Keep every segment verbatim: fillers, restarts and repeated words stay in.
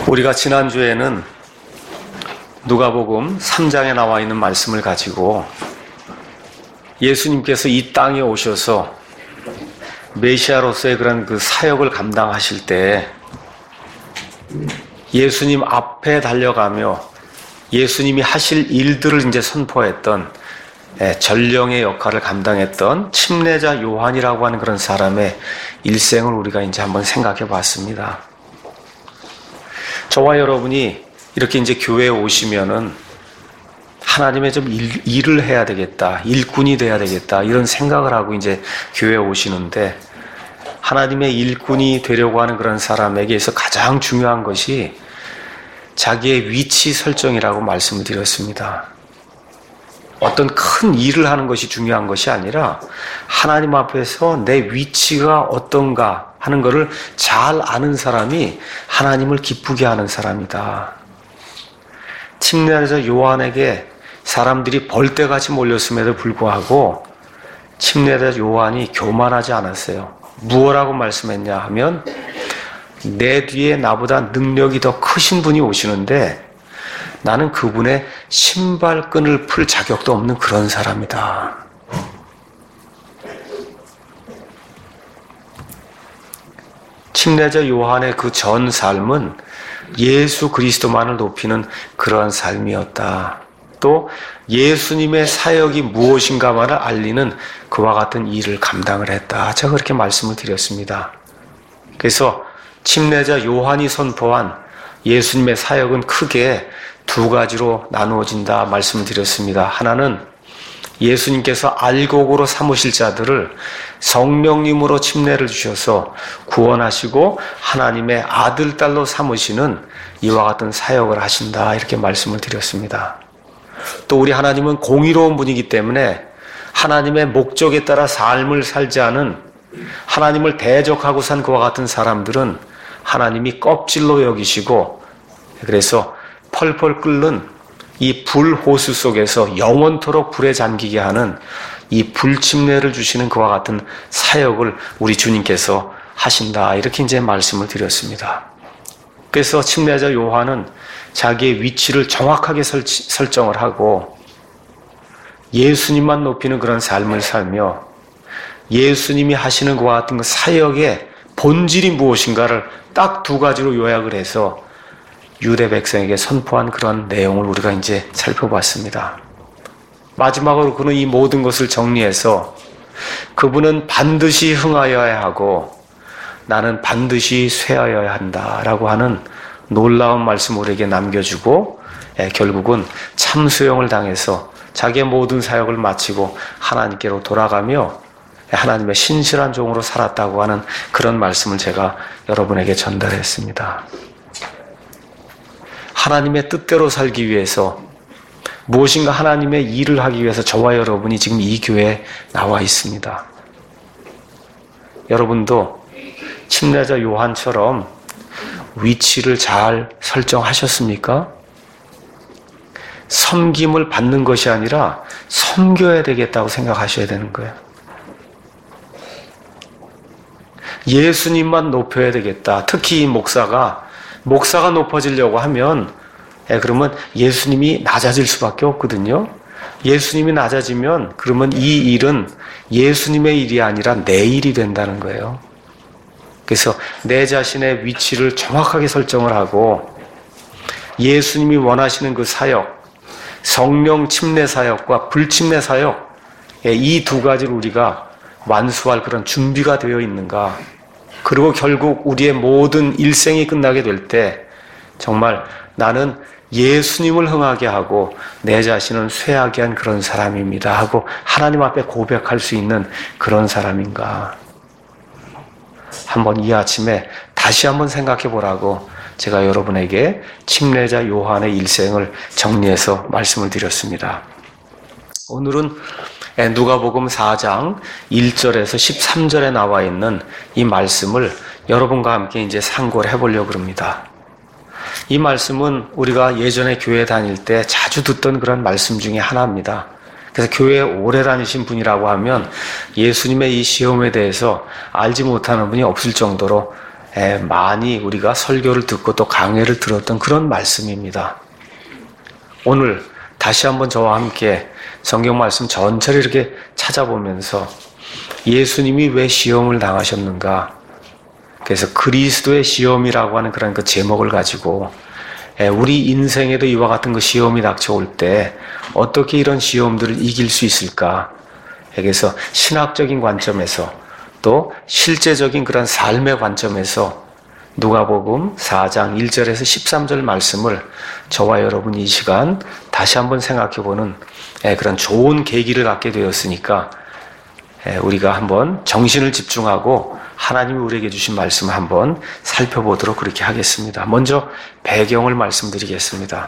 우리가 지난주에는 누가복음 삼 장에 나와 있는 말씀을 가지고 예수님께서 이 땅에 오셔서 메시아로서의 그런 그 사역을 감당하실 때 예수님 앞에 달려가며 예수님이 하실 일들을 이제 선포했던 전령의 역할을 감당했던 침례자 요한이라고 하는 그런 사람의 일생을 우리가 이제 한번 생각해 봤습니다. 저와 여러분이 이렇게 이제 교회에 오시면은 하나님의 좀 일, 일을 해야 되겠다, 일꾼이 돼야 되겠다, 이런 생각을 하고 이제 교회에 오시는데, 하나님의 일꾼이 되려고 하는 그런 사람에게서 가장 중요한 것이 자기의 위치 설정이라고 말씀을 드렸습니다. 어떤 큰 일을 하는 것이 중요한 것이 아니라 하나님 앞에서 내 위치가 어떤가 하는 것을 잘 아는 사람이 하나님을 기쁘게 하는 사람이다. 침례자 요한에게 사람들이 벌떼같이 몰렸음에도 불구하고 침례자 요한이 교만하지 않았어요. 무엇라고 말씀했냐 하면, 내 뒤에 나보다 능력이 더 크신 분이 오시는데 나는 그분의 신발끈을 풀 자격도 없는 그런 사람이다. 침례자 요한의 그 전 삶은 예수 그리스도만을 높이는 그러한 삶이었다. 또 예수님의 사역이 무엇인가만을 알리는 그와 같은 일을 감당을 했다. 제가 그렇게 말씀을 드렸습니다. 그래서 침례자 요한이 선포한 예수님의 사역은 크게 두 가지로 나누어진다 말씀을 드렸습니다. 하나는 예수님께서 알곡으로 삼으실 자들을 성령님으로 침례를 주셔서 구원하시고 하나님의 아들, 딸로 삼으시는 이와 같은 사역을 하신다, 이렇게 말씀을 드렸습니다. 또 우리 하나님은 공의로운 분이기 때문에 하나님의 목적에 따라 삶을 살지 않은, 하나님을 대적하고 산 그와 같은 사람들은 하나님이 껍질로 여기시고, 그래서 펄펄 끓는 이 불호수 속에서 영원토록 불에 잠기게 하는 이 불침례를 주시는 그와 같은 사역을 우리 주님께서 하신다, 이렇게 이제 말씀을 드렸습니다. 그래서 침례자 요한은 자기의 위치를 정확하게 설치, 설정을 하고 예수님만 높이는 그런 삶을 살며 예수님이 하시는 그와 같은 그 사역의 본질이 무엇인가를 딱 두 가지로 요약을 해서 유대 백성에게 선포한 그런 내용을 우리가 이제 살펴봤습니다. 마지막으로 그는 이 모든 것을 정리해서 그분은 반드시 흥하여야 하고 나는 반드시 쇠하여야 한다라고 하는 놀라운 말씀을 우리에게 남겨주고, 예, 결국은 참수형을 당해서 자기의 모든 사역을 마치고 하나님께로 돌아가며 하나님의 신실한 종으로 살았다고 하는 그런 말씀을 제가 여러분에게 전달했습니다. 하나님의 뜻대로 살기 위해서, 무엇인가 하나님의 일을 하기 위해서 저와 여러분이 지금 이 교회에 나와 있습니다. 여러분도 침례자 요한처럼 위치를 잘 설정하셨습니까? 섬김을 받는 것이 아니라 섬겨야 되겠다고 생각하셔야 되는 거예요. 예수님만 높여야 되겠다. 특히 이 목사가 목사가 높아지려고 하면, 예, 그러면 예수님이 낮아질 수밖에 없거든요. 예수님이 낮아지면 그러면 이 일은 예수님의 일이 아니라 내 일이 된다는 거예요. 그래서 내 자신의 위치를 정확하게 설정을 하고 예수님이 원하시는 그 사역, 성령 침례 사역과 불침례 사역, 이 두 가지를 우리가 완수할 그런 준비가 되어 있는가. 그리고 결국 우리의 모든 일생이 끝나게 될 때 정말 나는 예수님을 흥하게 하고 내 자신을 쇠하게 한 그런 사람입니다 하고 하나님 앞에 고백할 수 있는 그런 사람인가. 한번 이 아침에 다시 한번 생각해 보라고 제가 여러분에게 침례자 요한의 일생을 정리해서 말씀을 드렸습니다. 오늘은 누가복음 사 장 일 절에서 십삼 절에 나와 있는 이 말씀을 여러분과 함께 이제 상고를 해보려고 합니다. 이 말씀은 우리가 예전에 교회 다닐 때 자주 듣던 그런 말씀 중에 하나입니다. 그래서 교회에 오래 다니신 분이라고 하면 예수님의 이 시험에 대해서 알지 못하는 분이 없을 정도로 많이 우리가 설교를 듣고 또 강해를 들었던 그런 말씀입니다. 오늘 다시 한번 저와 함께 성경 말씀 전체를 이렇게 찾아보면서 예수님이 왜 시험을 당하셨는가? 그래서 그리스도의 시험이라고 하는 그런 그 제목을 가지고 우리 인생에도 이와 같은 그 시험이 닥쳐올 때 어떻게 이런 시험들을 이길 수 있을까? 그래서 신학적인 관점에서 또 실제적인 그런 삶의 관점에서 누가복음 사 장 일 절에서 십삼 절 말씀을 저와 여러분 이 시간 다시 한번 생각해보는 그런 좋은 계기를 갖게 되었으니까 우리가 한번 정신을 집중하고 하나님이 우리에게 주신 말씀을 한번 살펴보도록 그렇게 하겠습니다. 먼저 배경을 말씀드리겠습니다.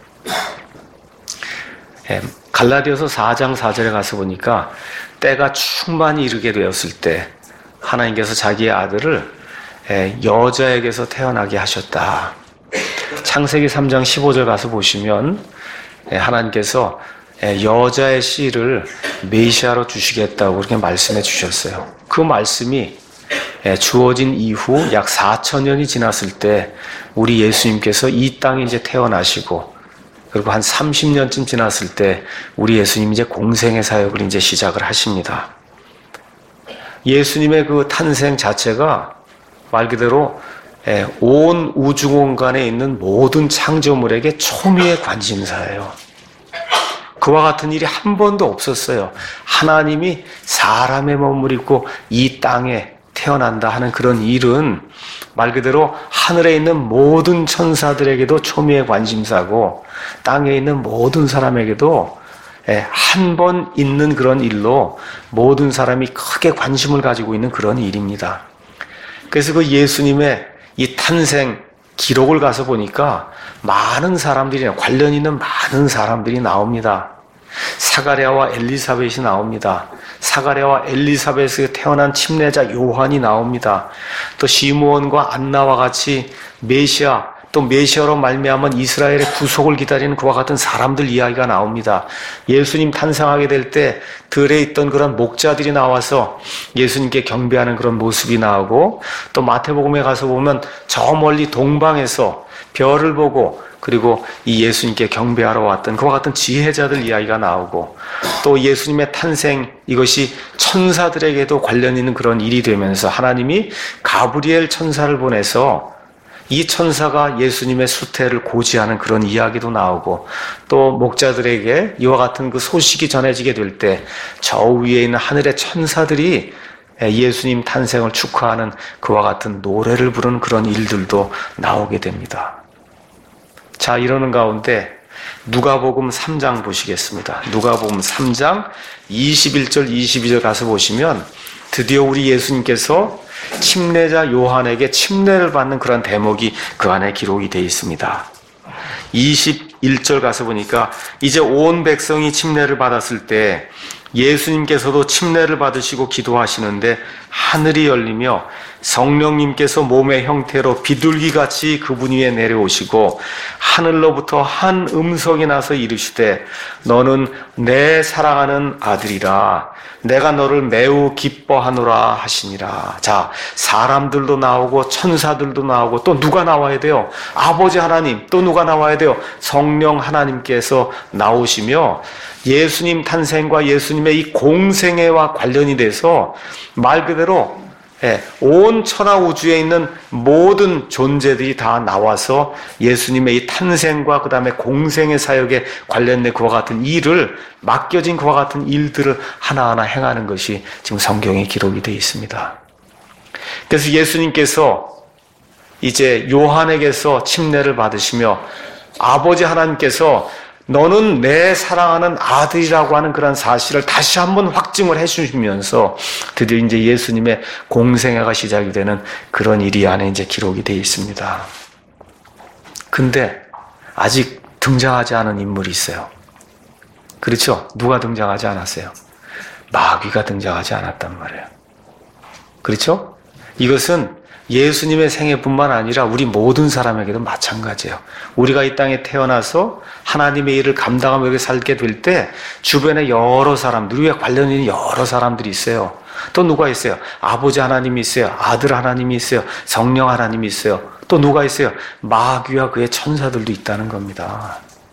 갈라디아서 사 장 사 절에 가서 보니까 때가 충만히 이르게 되었을 때 하나님께서 자기의 아들을 여자에게서 태어나게 하셨다. 창세기 삼 장 십오 절 가서 보시면 하나님께서 여자의 씨를 메시아로 주시겠다고 그렇게 말씀해 주셨어요. 그 말씀이 주어진 이후 약 사천 년이 지났을 때 우리 예수님께서 이 땅에 이제 태어나시고 그리고 한 삼십 년쯤 지났을 때 우리 예수님이 이제 공생의 사역을 이제 시작을 하십니다. 예수님의 그 탄생 자체가 말 그대로 온 우주 공간에 있는 모든 창조물에게 초미의 관심사예요. 그와 같은 일이 한 번도 없었어요. 하나님이 사람의 몸을 입고 이 땅에 태어난다 하는 그런 일은 말 그대로 하늘에 있는 모든 천사들에게도 초미의 관심사고 땅에 있는 모든 사람에게도 한 번 있는 그런 일로 모든 사람이 크게 관심을 가지고 있는 그런 일입니다. 그래서 그 예수님의 이 탄생 기록을 가서 보니까 많은 사람들이, 관련 있는 많은 사람들이 나옵니다. 사가랴와 엘리사벳이 나옵니다. 사가랴와 엘리사벳에서 태어난 침례자 요한이 나옵니다. 또 시므온과 안나와 같이 메시아, 또 메시아로 말미암은 이스라엘의 구속을 기다리는 그와 같은 사람들 이야기가 나옵니다. 예수님 탄생하게 될 때 들에 있던 그런 목자들이 나와서 예수님께 경배하는 그런 모습이 나오고, 또 마태복음에 가서 보면 저 멀리 동방에서 별을 보고 그리고 이 예수님께 경배하러 왔던 그와 같은 지혜자들 이야기가 나오고, 또 예수님의 탄생 이것이 천사들에게도 관련 있는 그런 일이 되면서 하나님이 가브리엘 천사를 보내서 이 천사가 예수님의 수태를 고지하는 그런 이야기도 나오고, 또 목자들에게 이와 같은 그 소식이 전해지게 될 때 저 위에 있는 하늘의 천사들이 예수님 탄생을 축하하는 그와 같은 노래를 부르는 그런 일들도 나오게 됩니다. 자, 이러는 가운데 누가복음 삼 장 보시겠습니다. 누가복음 삼 장 이십일 절 이십이 절 가서 보시면 드디어 우리 예수님께서 침례자 요한에게 침례를 받는 그런 대목이 그 안에 기록이 되어 있습니다. 이십일 절 가서 보니까 이제 온 백성이 침례를 받았을 때 예수님께서도 침례를 받으시고 기도하시는데 하늘이 열리며 성령님께서 몸의 형태로 비둘기같이 그분 위에 내려오시고 하늘로부터 한 음성이 나서 이르시되 너는 내 사랑하는 아들이라 내가 너를 매우 기뻐하노라 하시니라. 자, 사람들도 나오고 천사들도 나오고 또 누가 나와야 돼요? 아버지 하나님. 또 누가 나와야 돼요? 성령 하나님께서 나오시며 예수님 탄생과 예수님의 이 공생애와 관련이 돼서 말 그대로 온 천하 우주에 있는 모든 존재들이 다 나와서 예수님의 이 탄생과 그 다음에 공생의 사역에 관련된 그와 같은 일을, 맡겨진 그와 같은 일들을 하나하나 행하는 것이 지금 성경에 기록이 되어 있습니다. 그래서 예수님께서 이제 요한에게서 침례를 받으시며 아버지 하나님께서 너는 내 사랑하는 아들이라고 하는 그런 사실을 다시 한번 확증을 해주시면서 드디어 이제 예수님의 공생애가 시작이 되는 그런 일이 안에 이제 기록이 되어 있습니다. 근데 아직 등장하지 않은 인물이 있어요. 그렇죠? 누가 등장하지 않았어요? 마귀가 등장하지 않았단 말이에요. 그렇죠? 이것은 예수님의 생애뿐만 아니라 우리 모든 사람에게도 마찬가지예요. 우리가 이 땅에 태어나서 하나님의 일을 감당하며 여기 살게 될 때 주변에 여러 사람들, 우리와 관련 있는 여러 사람들이 있어요. 또 누가 있어요? 아버지 하나님이 있어요. 아들 하나님이 있어요. 성령 하나님이 있어요. 또 누가 있어요? 마귀와 그의 천사들도 있다는 겁니다.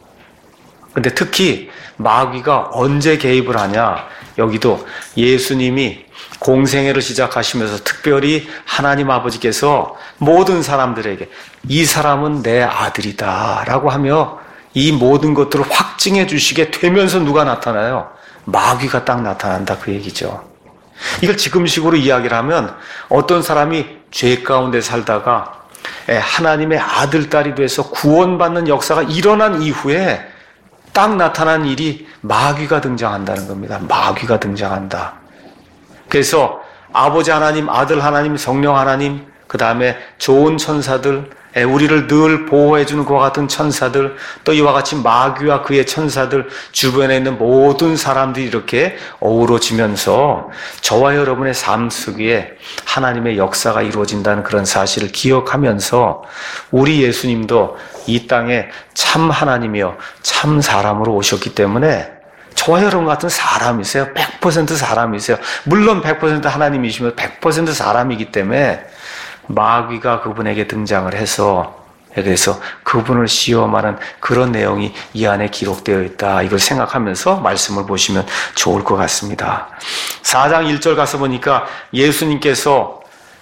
근데 특히 마귀가 언제 개입을 하냐? 여기도 예수님이 공생애를 시작하시면서 특별히 하나님 아버지께서 모든 사람들에게 이 사람은 내 아들이다 라고 하며 이 모든 것들을 확증해 주시게 되면서 누가 나타나요? 마귀가 딱 나타난다, 그 얘기죠. 이걸 지금식으로 이야기를 하면 어떤 사람이 죄 가운데 살다가 하나님의 아들, 딸이 돼서 구원받는 역사가 일어난 이후에 딱 나타난 일이 마귀가 등장한다는 겁니다. 마귀가 등장한다. 그래서 아버지 하나님, 아들 하나님, 성령 하나님, 그 다음에 좋은 천사들, 우리를 늘 보호해주는 그와 같은 천사들, 또 이와 같이 마귀와 그의 천사들, 주변에 있는 모든 사람들이 이렇게 어우러지면서 저와 여러분의 삶 속에 하나님의 역사가 이루어진다는 그런 사실을 기억하면서 우리 예수님도 이 땅에 참 하나님이요 참 사람으로 오셨기 때문에 저와 여러분 같은 사람이세요. 백 퍼센트 사람이세요. 물론 백 퍼센트 하나님이시면 백 퍼센트 사람이기 때문에 마귀가 그분에게 등장을 해서, 그래서 그분을 시험하는 그런 내용이 이 안에 기록되어 있다. 이걸 생각하면서 말씀을 보시면 좋을 것 같습니다. 사 장 일 절 가서 보니까 예수님께서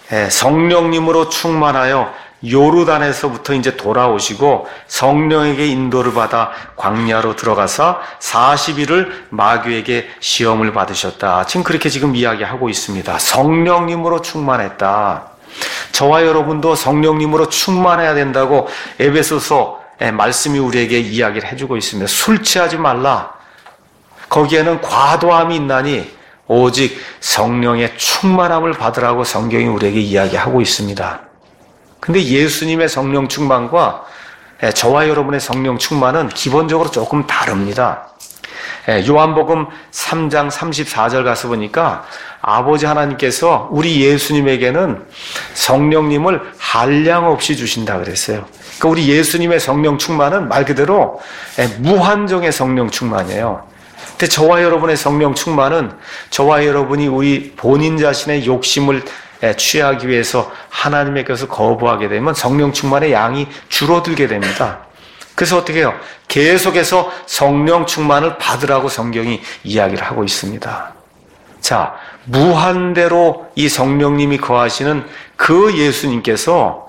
성령님으로 충만하여 요르단에서부터 이제 돌아오시고 성령에게 인도를 받아 광야로 들어가서 사십 일을 마귀에게 시험을 받으셨다. 지금 그렇게 지금 이야기하고 있습니다. 성령님으로 충만했다. 저와 여러분도 성령님으로 충만해야 된다고 에베소서 말씀이 우리에게 이야기를 해주고 있습니다. 술 취하지 말라. 거기에는 과도함이 있나니 오직 성령의 충만함을 받으라고 성경이 우리에게 이야기하고 있습니다. 근데 예수님의 성령 충만과 저와 여러분의 성령 충만은 기본적으로 조금 다릅니다. 요한복음 삼 장 삼십사 절 가서 보니까 아버지 하나님께서 우리 예수님에게는 성령님을 한량 없이 주신다 그랬어요. 그러니까 우리 예수님의 성령 충만은 말 그대로 무한정의 성령 충만이에요. 근데 저와 여러분의 성령 충만은 저와 여러분이 우리 본인 자신의 욕심을 취하기 위해서 하나님의 것을 거부하게 되면 성령 충만의 양이 줄어들게 됩니다. 그래서 어떻게 해요? 계속해서 성령 충만을 받으라고 성경이 이야기를 하고 있습니다. 자, 무한대로 이 성령님이 거하시는 그 예수님께서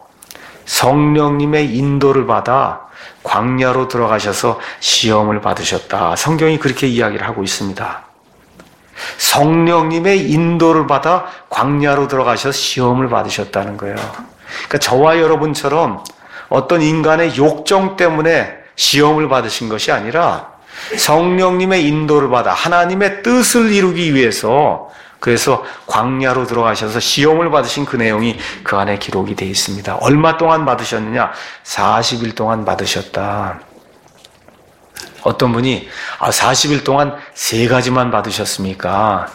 성령님의 인도를 받아 광야로 들어가셔서 시험을 받으셨다. 성경이 그렇게 이야기를 하고 있습니다. 성령님의 인도를 받아 광야로 들어가셔서 시험을 받으셨다는 거예요. 그러니까 저와 여러분처럼 어떤 인간의 욕정 때문에 시험을 받으신 것이 아니라 성령님의 인도를 받아 하나님의 뜻을 이루기 위해서 그래서 광야로 들어가셔서 시험을 받으신 그 내용이 그 안에 기록이 되어 있습니다. 얼마 동안 받으셨느냐? 사십 일 동안 받으셨다. 어떤 분이 아, 사십 일 동안 세 가지만 받으셨습니까?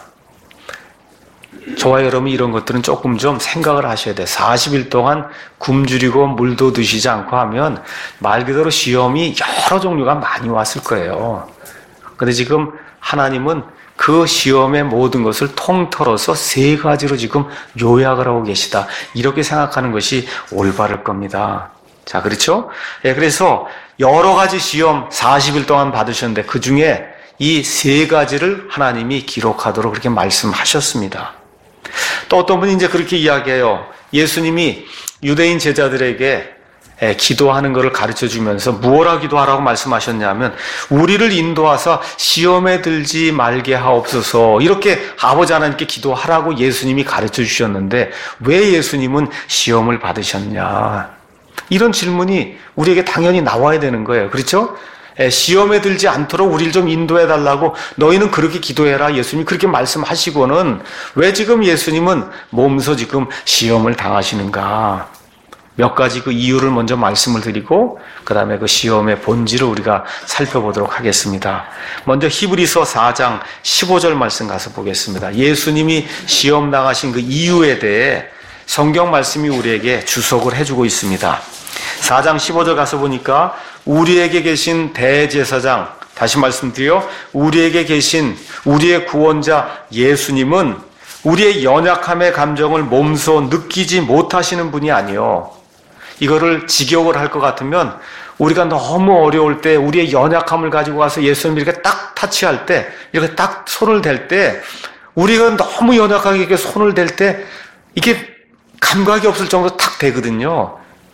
저와 여러분이 이런 것들은 조금 좀 생각을 하셔야 돼요. 사십 일 동안 굶주리고 물도 드시지 않고 하면 말 그대로 시험이 여러 종류가 많이 왔을 거예요. 그런데 지금 하나님은 그 시험의 모든 것을 통틀어서 세 가지로 지금 요약을 하고 계시다. 이렇게 생각하는 것이 올바를 겁니다. 자, 그렇죠? 예, 그래서 여러 가지 시험 사십 일 동안 받으셨는데 그 중에 이 세 가지를 하나님이 기록하도록 그렇게 말씀하셨습니다. 또 어떤 분이 이제 그렇게 이야기해요. 예수님이 유대인 제자들에게 기도하는 것을 가르쳐 주면서 무엇라 기도하라고 말씀하셨냐면 우리를 인도하사 시험에 들지 말게 하옵소서 이렇게 아버지 하나님께 기도하라고 예수님이 가르쳐 주셨는데 왜 예수님은 시험을 받으셨냐? 이런 질문이 우리에게 당연히 나와야 되는 거예요. 그렇죠? 시험에 들지 않도록 우리를 좀 인도해달라고 너희는 그렇게 기도해라. 예수님이 그렇게 말씀하시고는 왜 지금 예수님은 몸소 지금 시험을 당하시는가? 몇 가지 그 이유를 먼저 말씀을 드리고 그 다음에 그 시험의 본질을 우리가 살펴보도록 하겠습니다. 먼저 히브리서 사 장 십오 절 말씀 가서 보겠습니다. 예수님이 시험 당하신 그 이유에 대해 성경 말씀이 우리에게 주석을 해주고 있습니다. 사 장 십오 절 가서 보니까 우리에게 계신 대제사장, 다시 말씀드려 우리에게 계신 우리의 구원자 예수님은 우리의 연약함의 감정을 몸소 느끼지 못하시는 분이 아니요. 이거를 직역을 할 것 같으면 우리가 너무 어려울 때 우리의 연약함을 가지고 가서 예수님 이렇게 딱 타치할 때, 이렇게 딱 손을 댈 때, 우리가 너무 연약하게 이렇게 손을 댈 때 이게 감각이 없을 정도로 탁 되거든요.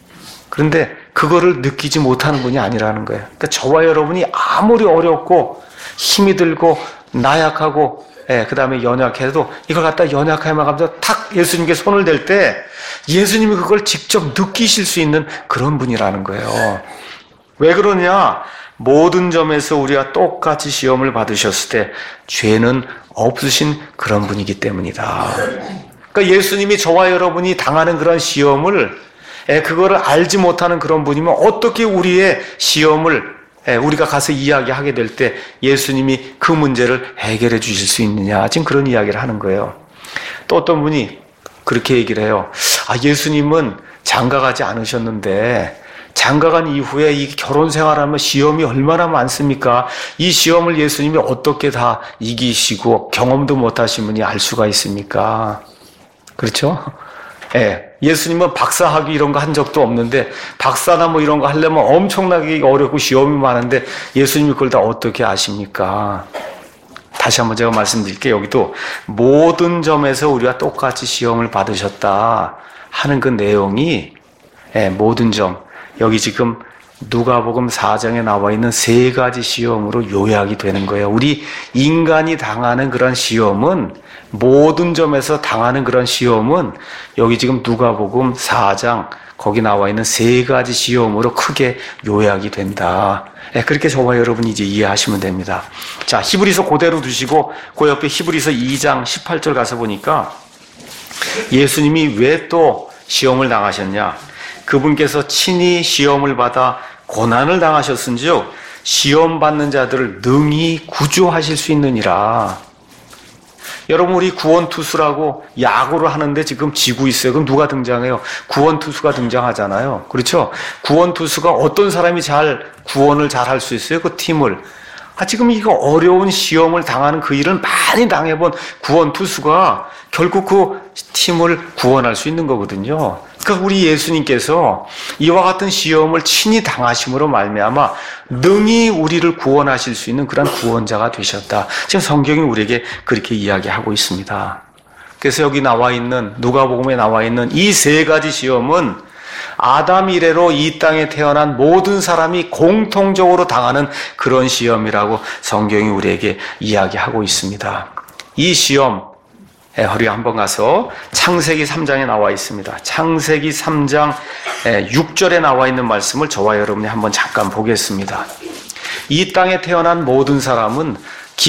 그런데 그거를 느끼지 못하는 분이 아니라는 거예요. 그러니까 저와 여러분이 아무리 어렵고 힘이 들고 나약하고 예, 그 다음에 연약해도 이걸 갖다 연약함을 가면서 탁 예수님께 손을 댈 때 예수님이 그걸 직접 느끼실 수 있는 그런 분이라는 거예요. 왜 그러냐? 모든 점에서 우리가 똑같이 시험을 받으셨을 때 죄는 없으신 그런 분이기 때문이다. 그러니까 예수님이 저와 여러분이 당하는 그런 시험을 예, 그거를 알지 못하는 그런 분이면 어떻게 우리의 시험을 예, 우리가 가서 이야기하게 될 때 예수님이 그 문제를 해결해 주실 수 있느냐, 지금 그런 이야기를 하는 거예요. 또 어떤 분이 그렇게 얘기를 해요. 아, 예수님은 장가가지 않으셨는데 장가간 이후에 이 결혼 생활하면 시험이 얼마나 많습니까? 이 시험을 예수님이 어떻게 다 이기시고 경험도 못하신 분이 알 수가 있습니까? 그렇죠? 예, 예수님은 박사학위 이런 거 한 적도 없는데 박사나 뭐 이런 거 하려면 엄청나게 어렵고 시험이 많은데 예수님이 그걸 다 어떻게 아십니까? 다시 한번 제가 말씀드릴게요. 여기도 모든 점에서 우리가 똑같이 시험을 받으셨다 하는 그 내용이 예, 모든 점, 여기 지금 누가복음 사 장에 나와 있는 세 가지 시험으로 요약이 되는 거예요. 우리 인간이 당하는 그런 시험은, 모든 점에서 당하는 그런 시험은 여기 지금 누가복음 사 장 거기 나와 있는 세 가지 시험으로 크게 요약이 된다. 네, 그렇게 저와 여러분이 이제 이해하시면 됩니다. 자, 히브리서 그대로 두시고 그 옆에 히브리서 이 장 십팔 절 가서 보니까 예수님이 왜 또 시험을 당하셨냐? 그분께서 친히 시험을 받아 고난을 당하셨은즉 시험 받는 자들을 능히 구조하실 수 있느니라. 여러분, 우리 구원투수라고 야구를 하는데 지금 지고 있어요. 그럼 누가 등장해요? 구원투수가 등장하잖아요. 그렇죠? 구원투수가 어떤 사람이 잘 구원을 잘 할 수 있어요? 그 팀을. 아, 지금 이거 어려운 시험을 당하는 그 일을 많이 당해본 구원투수가 결국 그 팀을 구원할 수 있는 거거든요. 그러니까 우리 예수님께서 이와 같은 시험을 친히 당하심으로 말미암아 능히 우리를 구원하실 수 있는 그런 구원자가 되셨다. 지금 성경이 우리에게 그렇게 이야기하고 있습니다. 그래서 여기 나와 있는, 누가복음에 나와 있는 이 세 가지 시험은 아담 이래로 이 땅에 태어난 모든 사람이 공통적으로 당하는 그런 시험이라고 성경이 우리에게 이야기하고 있습니다. 이 시험, 우리 한번 가서 창세기 삼 장에 나와 있습니다. 창세기 삼 장 육 절에 나와 있는 말씀을 저와 여러분이 한번 잠깐 보겠습니다. 이 땅에 태어난 모든 사람은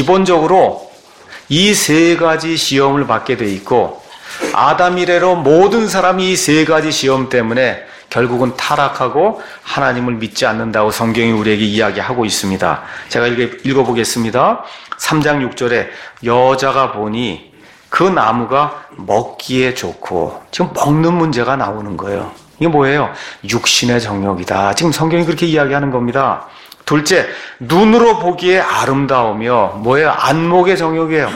기본적으로 이 세 가지 시험을 받게 돼 있고, 아담 이래로 모든 사람이 이 세 가지 시험 때문에 결국은 타락하고 하나님을 믿지 않는다고 성경이 우리에게 이야기하고 있습니다. 제가 읽어보겠습니다. 삼 장 육 절에 여자가 보니 그 나무가 먹기에 좋고, 지금 먹는 문제가 나오는 거예요. 이게 뭐예요? 육신의 정욕이다. 지금 성경이 그렇게 이야기하는 겁니다. 둘째, 눈으로 보기에 아름다우며, 뭐예요? 안목의 정욕이에요.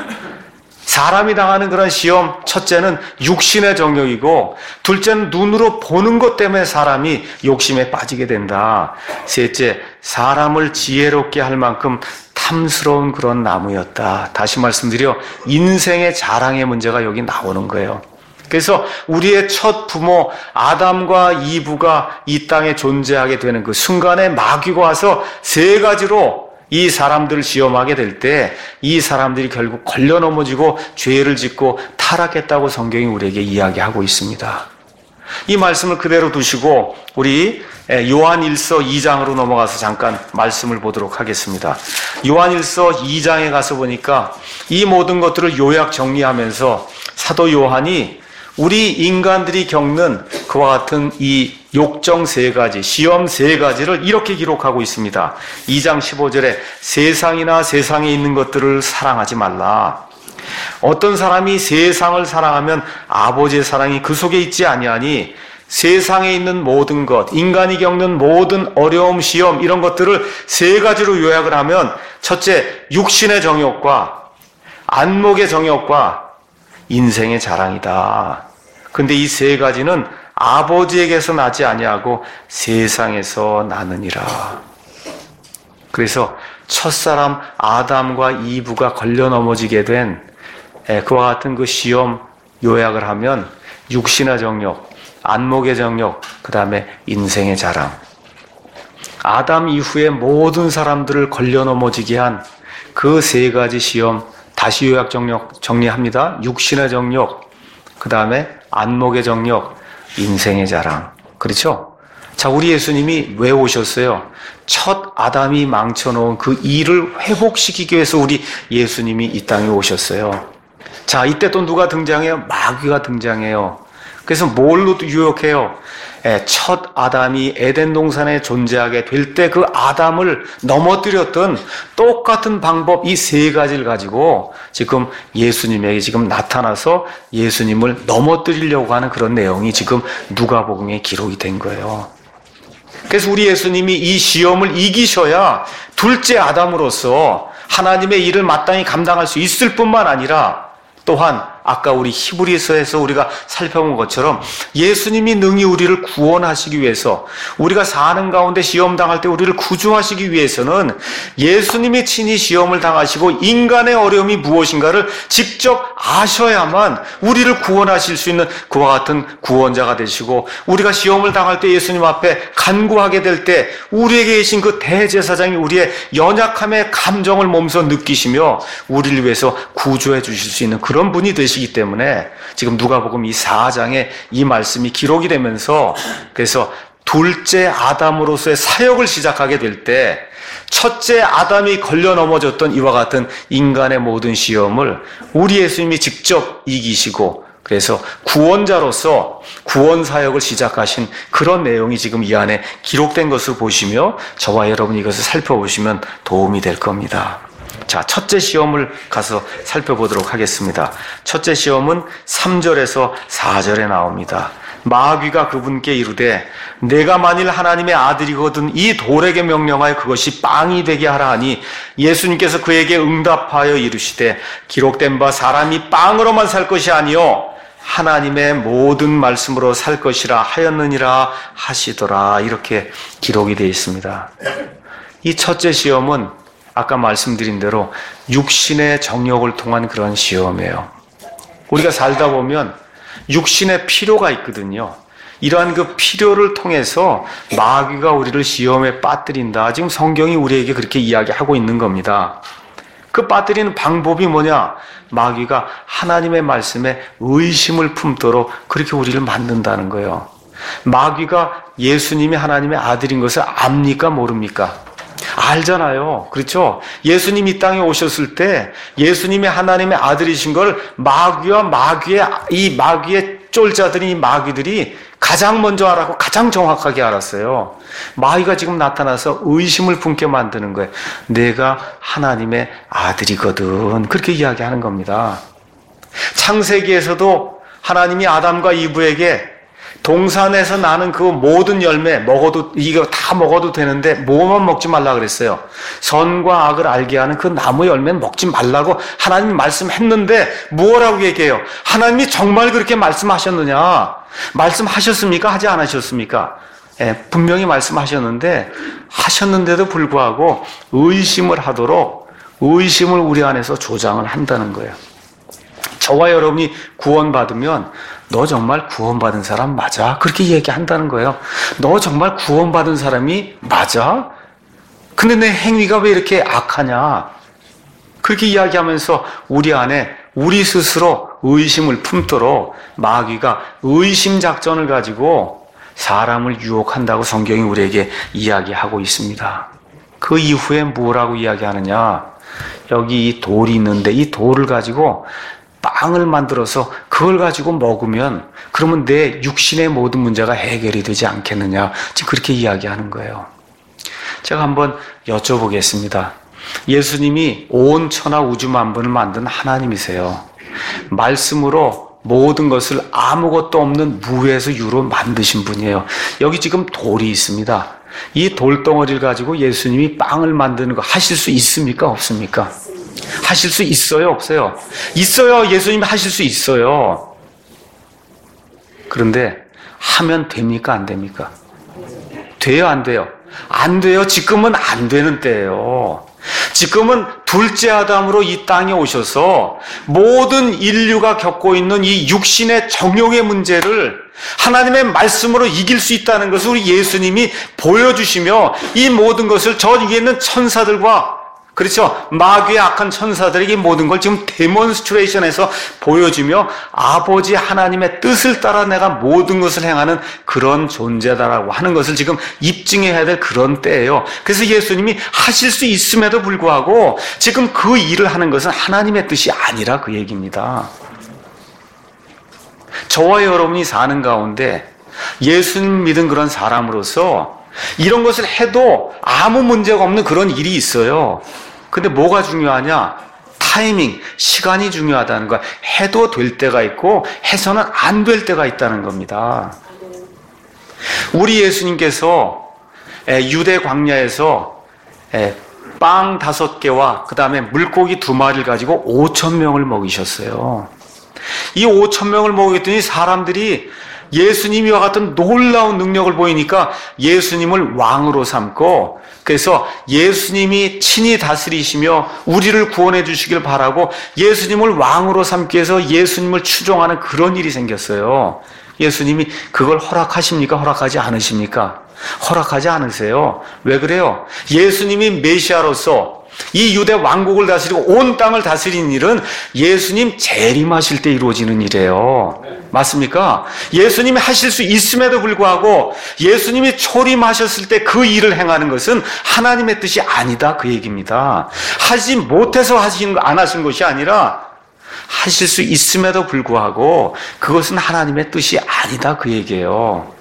사람이 당하는 그런 시험, 첫째는 육신의 정욕이고, 둘째는 눈으로 보는 것 때문에 사람이 욕심에 빠지게 된다. 셋째, 사람을 지혜롭게 할 만큼 탐스러운 그런 나무였다. 다시 말씀드려, 인생의 자랑의 문제가 여기 나오는 거예요. 그래서 우리의 첫 부모 아담과 이브가 이 땅에 존재하게 되는 그 순간에 마귀가 와서 세 가지로 이 사람들을 시험하게 될 때 이 사람들이 결국 걸려 넘어지고 죄를 짓고 타락했다고 성경이 우리에게 이야기하고 있습니다. 이 말씀을 그대로 두시고 우리 요한일서 이 장으로 넘어가서 잠깐 말씀을 보도록 하겠습니다. 요한일서 이 장에 가서 보니까 이 모든 것들을 요약 정리하면서 사도 요한이 우리 인간들이 겪는 그와 같은 이 욕정 세 가지, 시험 세 가지를 이렇게 기록하고 있습니다. 이 장 십오 절에 세상이나 세상에 있는 것들을 사랑하지 말라. 어떤 사람이 세상을 사랑하면 아버지의 사랑이 그 속에 있지 아니하니 세상에 있는 모든 것, 인간이 겪는 모든 어려움, 시험 이런 것들을 세 가지로 요약을 하면 첫째, 육신의 정욕과 안목의 정욕과 인생의 자랑이다. 근데 이 세 가지는 아버지에게서 나지 아니하고 세상에서 나느니라. 그래서 첫사람 아담과 이브가 걸려 넘어지게 된 그와 같은 그 시험 요약을 하면 육신의 정욕, 안목의 정욕, 그 다음에 인생의 자랑. 아담 이후에 모든 사람들을 걸려 넘어지게 한 그 세 가지 시험 다시 요약 정력, 정리합니다. 육신의 정욕, 그 다음에 안목의 정욕, 인생의 자랑. 그렇죠? 자, 우리 예수님이 왜 오셨어요? 첫 아담이 망쳐놓은 그 일을 회복시키기 위해서 우리 예수님이 이 땅에 오셨어요. 자, 이때 또 누가 등장해요? 마귀가 등장해요. 그래서 뭘로 유혹해요? 예, 첫 아담이 에덴 동산에 존재하게 될 때 그 아담을 넘어뜨렸던 똑같은 방법 이 세 가지를 가지고 지금 예수님에게 지금 나타나서 예수님을 넘어뜨리려고 하는 그런 내용이 지금 누가복음에 기록이 된 거예요. 그래서 우리 예수님이 이 시험을 이기셔야 둘째 아담으로서 하나님의 일을 마땅히 감당할 수 있을 뿐만 아니라 또한 아까 우리 히브리서에서 우리가 살펴본 것처럼 예수님이 능히 우리를 구원하시기 위해서 우리가 사는 가운데 시험 당할 때 우리를 구주하시기 위해서는 예수님이 친히 시험을 당하시고 인간의 어려움이 무엇인가를 직접 아셔야만 우리를 구원하실 수 있는 그와 같은 구원자가 되시고 우리가 시험을 당할 때 예수님 앞에 간구하게 될 때 우리에게 계신 그 대제사장이 우리의 연약함의 감정을 몸소 느끼시며 우리를 위해서 구주해 주실 수 있는 그런 분이 되시기 시기 때문에 지금 누가복음 이 사 장에 이 말씀이 기록이 되면서 그래서 둘째 아담으로서의 사역을 시작하게 될 때 첫째 아담이 걸려 넘어졌던 이와 같은 인간의 모든 시험을 우리 예수님이 직접 이기시고 그래서 구원자로서 구원 사역을 시작하신 그런 내용이 지금 이 안에 기록된 것을 보시며 저와 여러분이 이것을 살펴보시면 도움이 될 겁니다. 자, 첫째 시험을 가서 살펴보도록 하겠습니다. 첫째 시험은 삼 절에서 사 절에 나옵니다. 마귀가 그분께 이르되 내가 만일 하나님의 아들이거든 이 돌에게 명령하여 그것이 빵이 되게 하라 하니 예수님께서 그에게 응답하여 이르시되 기록된 바 사람이 빵으로만 살 것이 아니요 하나님의 모든 말씀으로 살 것이라 하였느니라 하시더라. 이렇게 기록이 되어 있습니다. 이 첫째 시험은 아까 말씀드린 대로 육신의 정욕을 통한 그런 시험이에요. 우리가 살다 보면 육신의 필요가 있거든요. 이러한 그 필요를 통해서 마귀가 우리를 시험에 빠뜨린다. 지금 성경이 우리에게 그렇게 이야기하고 있는 겁니다. 그 빠뜨리는 방법이 뭐냐? 마귀가 하나님의 말씀에 의심을 품도록 그렇게 우리를 만든다는 거예요. 마귀가 예수님이 하나님의 아들인 것을 압니까? 모릅니까? 알잖아요. 그렇죠? 예수님 이 땅에 오셨을 때 예수님이 하나님의 아들이신 걸 마귀와 마귀의 이 마귀의 쫄자들이 이 마귀들이 가장 먼저 알았고 가장 정확하게 알았어요. 마귀가 지금 나타나서 의심을 품게 만드는 거예요. 내가 하나님의 아들이거든. 그렇게 이야기하는 겁니다. 창세기에서도 하나님이 아담과 이브에게 동산에서 나는 그 모든 열매 먹어도 이거 다 먹어도 되는데 뭐만 먹지 말라 그랬어요. 선과 악을 알게 하는 그 나무 열매는 먹지 말라고 하나님이 말씀했는데 뭐라고 얘기해요? 하나님이 정말 그렇게 말씀하셨느냐? 말씀하셨습니까? 하지 않으셨습니까? 예, 분명히 말씀하셨는데 하셨는데도 불구하고 의심을 하도록 의심을 우리 안에서 조장을 한다는 거예요. 저와 여러분이 구원받으면 너 정말 구원받은 사람 맞아? 그렇게 얘기한다는 거예요. 너 정말 구원받은 사람이 맞아? 근데 내 행위가 왜 이렇게 악하냐? 그렇게 이야기하면서 우리 안에 우리 스스로 의심을 품도록 마귀가 의심 작전을 가지고 사람을 유혹한다고 성경이 우리에게 이야기하고 있습니다. 그 이후에 뭐라고 이야기하느냐? 여기 이 돌이 있는데 이 돌을 가지고 빵을 만들어서 그걸 가지고 먹으면 그러면 내 육신의 모든 문제가 해결이 되지 않겠느냐. 지금 그렇게 이야기하는 거예요. 제가 한번 여쭤보겠습니다. 예수님이 온 천하 우주 만물을 만든 하나님이세요. 말씀으로 모든 것을 아무것도 없는 무에서 유로 만드신 분이에요. 여기 지금 돌이 있습니다. 이 돌덩어리를 가지고 예수님이 빵을 만드는 거 하실 수 있습니까? 없습니까? 하실 수 있어요? 없어요? 있어요. 예수님이 하실 수 있어요. 그런데 하면 됩니까? 안 됩니까? 돼요? 안 돼요? 안 돼요. 지금은 안 되는 때예요. 지금은 둘째 아담으로 이 땅에 오셔서 모든 인류가 겪고 있는 이 육신의 정욕의 문제를 하나님의 말씀으로 이길 수 있다는 것을 우리 예수님이 보여주시며 이 모든 것을 저 위에 있는 천사들과 그렇죠. 마귀의 악한 천사들에게 모든 걸 지금 데몬스트레이션에서 보여주며 아버지 하나님의 뜻을 따라 내가 모든 것을 행하는 그런 존재다라고 하는 것을 지금 입증해야 될 그런 때예요. 그래서 예수님이 하실 수 있음에도 불구하고 지금 그 일을 하는 것은 하나님의 뜻이 아니라 그 얘기입니다. 저와 여러분이 사는 가운데 예수님 믿은 그런 사람으로서 이런 것을 해도 아무 문제가 없는 그런 일이 있어요. 근데 뭐가 중요하냐? 타이밍, 시간이 중요하다는 거야. 해도 될 때가 있고 해서는 안 될 때가 있다는 겁니다. 우리 예수님께서 유대 광야에서 빵 다섯 개와 그 다음에 물고기 두 마리를 가지고 오천 명을 먹이셨어요. 이 오천 명을 먹였더니 사람들이 예수님이와 같은 놀라운 능력을 보이니까 예수님을 왕으로 삼고 그래서 예수님이 친히 다스리시며 우리를 구원해 주시길 바라고 예수님을 왕으로 삼기 위해서 예수님을 추종하는 그런 일이 생겼어요. 예수님이 그걸 허락하십니까? 허락하지 않으십니까? 허락하지 않으세요. 왜 그래요? 예수님이 메시아로서 이 유대 왕국을 다스리고 온 땅을 다스리는 일은 예수님 재림하실 때 이루어지는 일이에요. 맞습니까? 예수님이 하실 수 있음에도 불구하고 예수님이 초림하셨을 때 그 일을 행하는 것은 하나님의 뜻이 아니다 그 얘기입니다. 하지 못해서 하신 안 하신 것이 아니라 하실 수 있음에도 불구하고 그것은 하나님의 뜻이 아니다 그 얘기예요.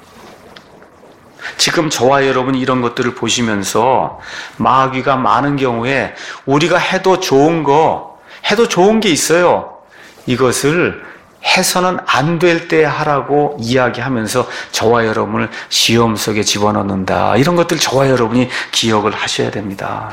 지금 저와 여러분이 이런 것들을 보시면서 마귀가 많은 경우에 우리가 해도 좋은 거, 해도 좋은 게 있어요. 이것을 해서는 안 될 때 하라고 이야기하면서 저와 여러분을 시험 속에 집어넣는다. 이런 것들 저와 여러분이 기억을 하셔야 됩니다.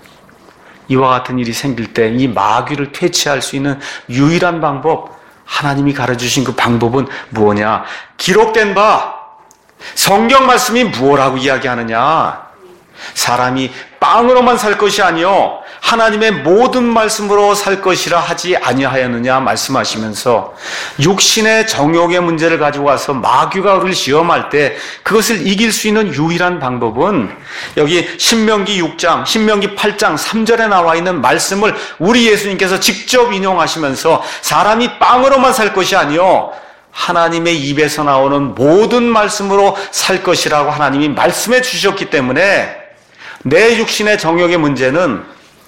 이와 같은 일이 생길 때 이 마귀를 퇴치할 수 있는 유일한 방법, 하나님이 가르쳐주신 그 방법은 무엇이냐? 기록된 바 성경 말씀이 무엇라고 이야기하느냐? 사람이 빵으로만 살 것이 아니요 하나님의 모든 말씀으로 살 것이라 하지 아니하였느냐 말씀하시면서 육신의 정욕의 문제를 가지고 와서 마귀가 우리를 시험할 때 그것을 이길 수 있는 유일한 방법은 여기 신명기 육 장, 신명기 팔 장 삼 절에 나와 있는 말씀을 우리 예수님께서 직접 인용하시면서 사람이 빵으로만 살 것이 아니요 하나님의 입에서 나오는 모든 말씀으로 살 것이라고 하나님이 말씀해 주셨기 때문에 내 육신의 정욕의 문제는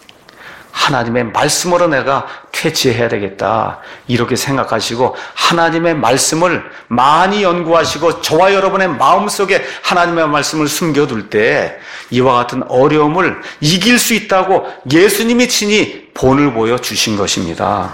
하나님의 말씀으로 내가 퇴치해야 되겠다 이렇게 생각하시고 하나님의 말씀을 많이 연구하시고 저와 여러분의 마음속에 하나님의 말씀을 숨겨둘 때 이와 같은 어려움을 이길 수 있다고 예수님이 친히 본을 보여주신 것입니다.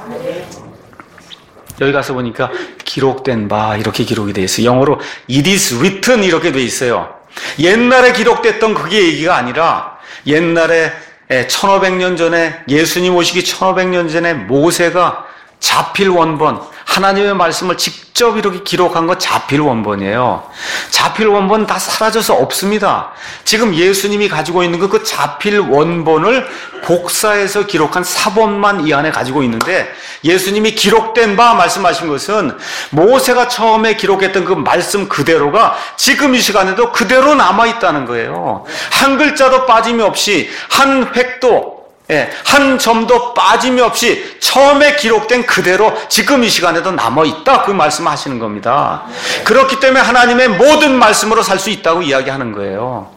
여기 가서 보니까 기록된 바 이렇게 기록이 되어 있어요. 영어로 it is written 이렇게 되어 있어요. 옛날에 기록됐던 그게 얘기가 아니라 옛날에 천오백 년 전에 예수님 오시기 천오백 년 전에 모세가 자필 원본 하나님의 말씀을 직접 이렇게 기록한 건 자필 원본이에요. 자필 원본 다 사라져서 없습니다. 지금 예수님이 가지고 있는 그 자필 원본을 복사해서 기록한 사본만 이 안에 가지고 있는데 예수님이 기록된 바 말씀하신 것은 모세가 처음에 기록했던 그 말씀 그대로가 지금 이 시간에도 그대로 남아있다는 거예요. 한 글자도 빠짐이 없이 한 획도 예, 한 점도 빠짐이 없이 처음에 기록된 그대로 지금 이 시간에도 남아있다 그 말씀하시는 겁니다. 그렇기 때문에 하나님의 모든 말씀으로 살 수 있다고 이야기하는 거예요.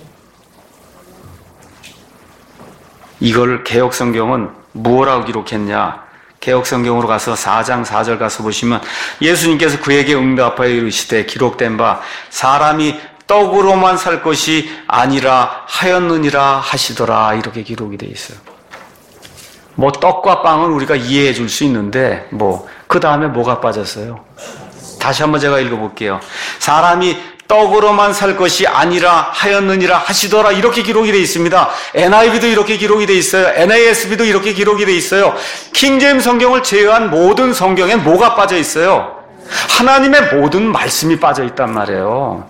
이걸 개역성경은 무엇라고 기록했냐? 개역성경으로 가서 사 장 사 절 가서 보시면 예수님께서 그에게 응답하여 이르시되 기록된 바 사람이 떡으로만 살 것이 아니라 하였느니라 하시더라 이렇게 기록이 되어 있어요. 뭐 떡과 빵은 우리가 이해해 줄 수 있는데 뭐 그 다음에 뭐가 빠졌어요? 다시 한번 제가 읽어볼게요. 사람이 떡으로만 살 것이 아니라 하였느니라 하시더라, 이렇게 기록이 되어 있습니다. 엔아이브이도 이렇게 기록이 되어 있어요. 엔에이에스비도 이렇게 기록이 되어 있어요. 킹제임스 성경을 제외한 모든 성경엔 뭐가 빠져 있어요? 하나님의 모든 말씀이 빠져 있단 말이에요.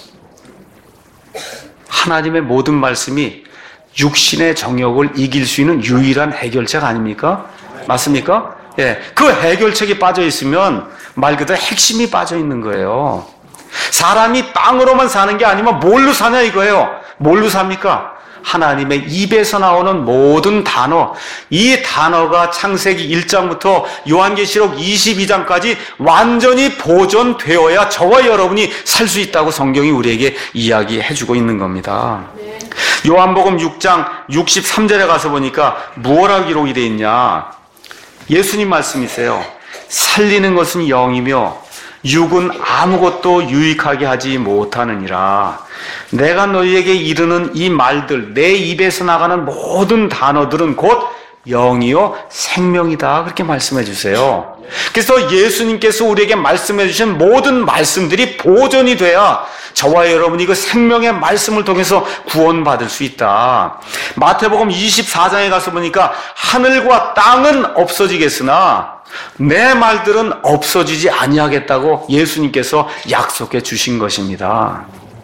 하나님의 모든 말씀이 육신의 정욕을 이길 수 있는 유일한 해결책 아닙니까? 맞습니까? 예, 그 해결책이 빠져 있으면 말 그대로 핵심이 빠져 있는 거예요. 사람이 빵으로만 사는 게 아니면 뭘로 사냐 이거예요. 뭘로 삽니까? 하나님의 입에서 나오는 모든 단어, 이 단어가 창세기 일 장부터 요한계시록 이십이 장까지 완전히 보존되어야 저와 여러분이 살 수 있다고 성경이 우리에게 이야기해주고 있는 겁니다. 네. 요한복음 육 장 육십삼 절에 가서 보니까 무엇라고 기록이 되어 있냐? 예수님 말씀이세요. 살리는 것은 영이며 육은 아무것도 유익하게 하지 못하느니라. 내가 너희에게 이르는 이 말들, 내 입에서 나가는 모든 단어들은 곧 영이요 생명이다, 그렇게 말씀해 주세요. 그래서 예수님께서 우리에게 말씀해 주신 모든 말씀들이 보존이 돼야 저와 여러분이 그 생명의 말씀을 통해서 구원받을 수 있다. 마태복음 이십사 장에 가서 보니까 하늘과 땅은 없어지겠으나 내 말들은 없어지지 아니하겠다고 예수님께서 약속해 주신 것입니다.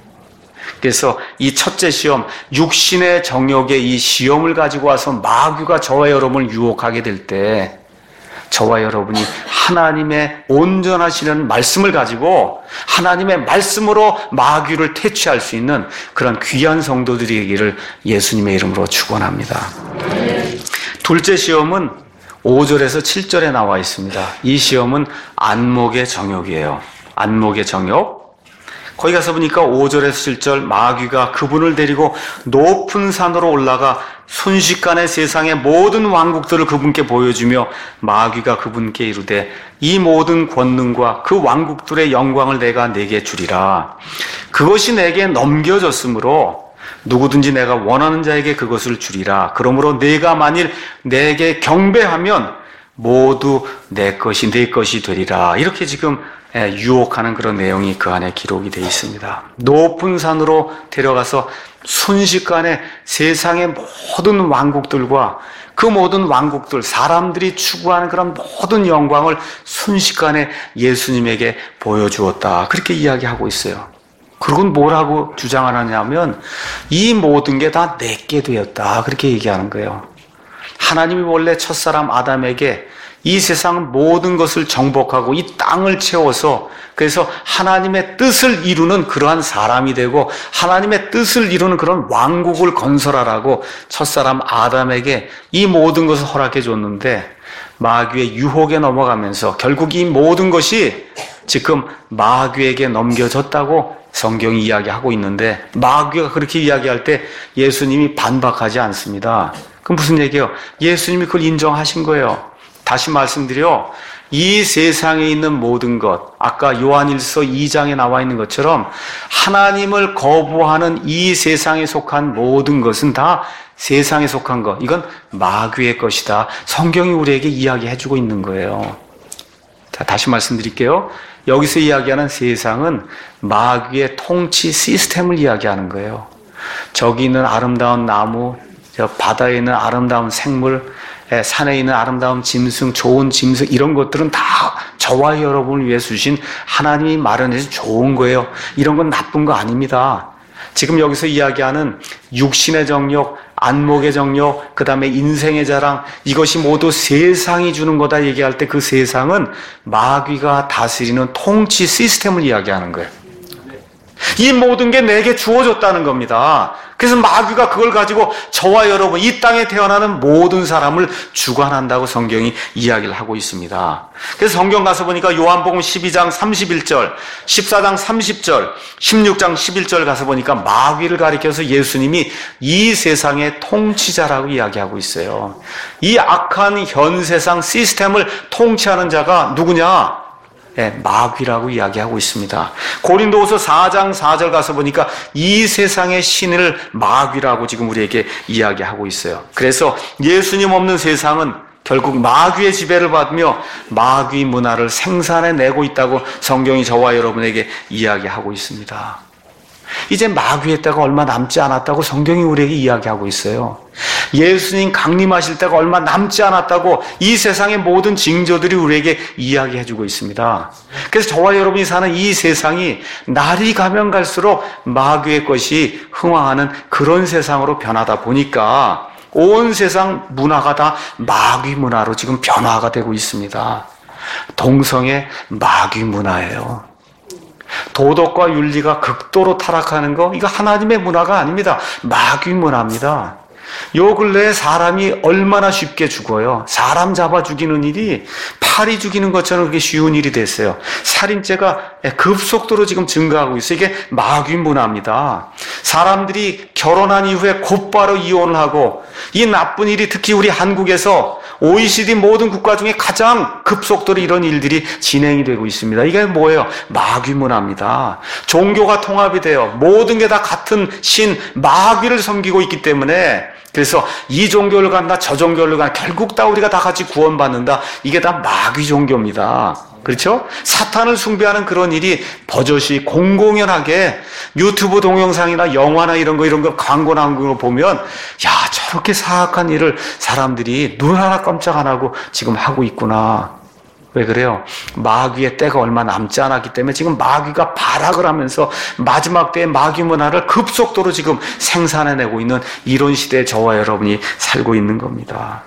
그래서 이 첫째 시험, 육신의 정욕의 이 시험을 가지고 와서 마귀가 저와 여러분을 유혹하게 될 때 저와 여러분이 하나님의 온전하시는 말씀을 가지고 하나님의 말씀으로 마귀를 퇴치할 수 있는 그런 귀한 성도들이 되기를 예수님의 이름으로 축원합니다. 둘째 시험은 오 절에서 칠 절에 나와 있습니다. 이 시험은 안목의 정욕이에요. 안목의 정욕. 거기 가서 보니까 오 절에서 칠 절, 마귀가 그분을 데리고 높은 산으로 올라가 순식간에 세상의 모든 왕국들을 그분께 보여주며 마귀가 그분께 이르되 이 모든 권능과 그 왕국들의 영광을 내가 내게 주리라. 그것이 내게 넘겨졌으므로 누구든지 내가 원하는 자에게 그것을 주리라. 그러므로 내가 만일 내게 경배하면 모두 내 것이 내 것이 되리라. 이렇게 지금 유혹하는 그런 내용이 그 안에 기록이 되어 있습니다. 높은 산으로 데려가서 순식간에 세상의 모든 왕국들과 그 모든 왕국들, 사람들이 추구하는 그런 모든 영광을 순식간에 예수님에게 보여주었다, 그렇게 이야기하고 있어요. 그건 뭐라고 주장하느냐면 이 모든 게 다 내게 되었다, 그렇게 얘기하는 거예요. 하나님이 원래 첫사람 아담에게 이 세상 모든 것을 정복하고 이 땅을 채워서 그래서 하나님의 뜻을 이루는 그러한 사람이 되고 하나님의 뜻을 이루는 그런 왕국을 건설하라고 첫사람 아담에게 이 모든 것을 허락해 줬는데 마귀의 유혹에 넘어가면서 결국 이 모든 것이 지금 마귀에게 넘겨졌다고 성경이 이야기하고 있는데 마귀가 그렇게 이야기할 때 예수님이 반박하지 않습니다. 그럼 무슨 얘기예요? 예수님이 그걸 인정하신 거예요. 다시 말씀드려, 이 세상에 있는 모든 것, 아까 요한일서 이 장에 나와 있는 것처럼 하나님을 거부하는 이 세상에 속한 모든 것은 다 세상에 속한 것, 이건 마귀의 것이다. 성경이 우리에게 이야기해주고 있는 거예요. 자, 다시 말씀드릴게요. 여기서 이야기하는 세상은 마귀의 통치 시스템을 이야기하는 거예요. 저기 있는 아름다운 나무, 저 바다에 있는 아름다운 생물, 산에 있는 아름다운 짐승, 좋은 짐승, 이런 것들은 다 저와 여러분을 위해 주신 하나님이 마련해서 좋은 거예요. 이런 건 나쁜 거 아닙니다. 지금 여기서 이야기하는 육신의 정욕, 안목의 정욕, 그 다음에 인생의 자랑, 이것이 모두 세상이 주는 거다 얘기할 때 그 세상은 마귀가 다스리는 통치 시스템을 이야기하는 거예요. 이 모든 게 내게 주어졌다는 겁니다. 그래서 마귀가 그걸 가지고 저와 여러분, 이 땅에 태어나는 모든 사람을 주관한다고 성경이 이야기를 하고 있습니다. 그래서 성경 가서 보니까 요한복음 십이 장 삼십일 절, 십사 장 삼십 절, 십육 장 십일 절 가서 보니까 마귀를 가리켜서 예수님이 이 세상의 통치자라고 이야기하고 있어요. 이 악한 현 세상 시스템을 통치하는 자가 누구냐? 예, 마귀라고 이야기하고 있습니다. 고린도후서 사 장 사 절 가서 보니까 이 세상의 신을 마귀라고 지금 우리에게 이야기하고 있어요. 그래서 예수님 없는 세상은 결국 마귀의 지배를 받으며 마귀 문화를 생산해내고 있다고 성경이 저와 여러분에게 이야기하고 있습니다. 이제 마귀의 때가 얼마 남지 않았다고 성경이 우리에게 이야기하고 있어요. 예수님 강림하실 때가 얼마 남지 않았다고 이 세상의 모든 징조들이 우리에게 이야기해주고 있습니다. 그래서 저와 여러분이 사는 이 세상이 날이 가면 갈수록 마귀의 것이 흥황하는 그런 세상으로 변하다 보니까 온 세상 문화가 다 마귀 문화로 지금 변화가 되고 있습니다. 동성애 마귀 문화예요. 도덕과 윤리가 극도로 타락하는 거, 이거 하나님의 문화가 아닙니다. 마귀 문화입니다. 요 근래에 사람이 얼마나 쉽게 죽어요. 사람 잡아 죽이는 일이 파리 죽이는 것처럼 그게 쉬운 일이 됐어요. 살인죄가 급속도로 지금 증가하고 있어요. 이게 마귀 문화입니다. 사람들이 결혼한 이후에 곧바로 이혼을 하고, 이 나쁜 일이 특히 우리 한국에서 오이시디 모든 국가 중에 가장 급속도로 이런 일들이 진행이 되고 있습니다. 이게 뭐예요? 마귀 문화입니다. 종교가 통합이 돼요. 모든 게 다 같은 신 마귀를 섬기고 있기 때문에, 그래서 이 종교를 간다 저 종교를 간다 결국 다 우리가 다 같이 구원받는다. 이게 다 마귀 종교입니다. 그렇죠? 사탄을 숭배하는 그런 일이 버젓이 공공연하게 유튜브 동영상이나 영화나 이런 거 이런 거 광고 나온 거 보면, 야, 저렇게 사악한 일을 사람들이 눈 하나 깜짝 안 하고 지금 하고 있구나. 왜 그래요? 마귀의 때가 얼마 남지 않았기 때문에 지금 마귀가 발악을 하면서 마지막 때의 마귀 문화를 급속도로 지금 생산해내고 있는 이런 시대에 저와 여러분이 살고 있는 겁니다.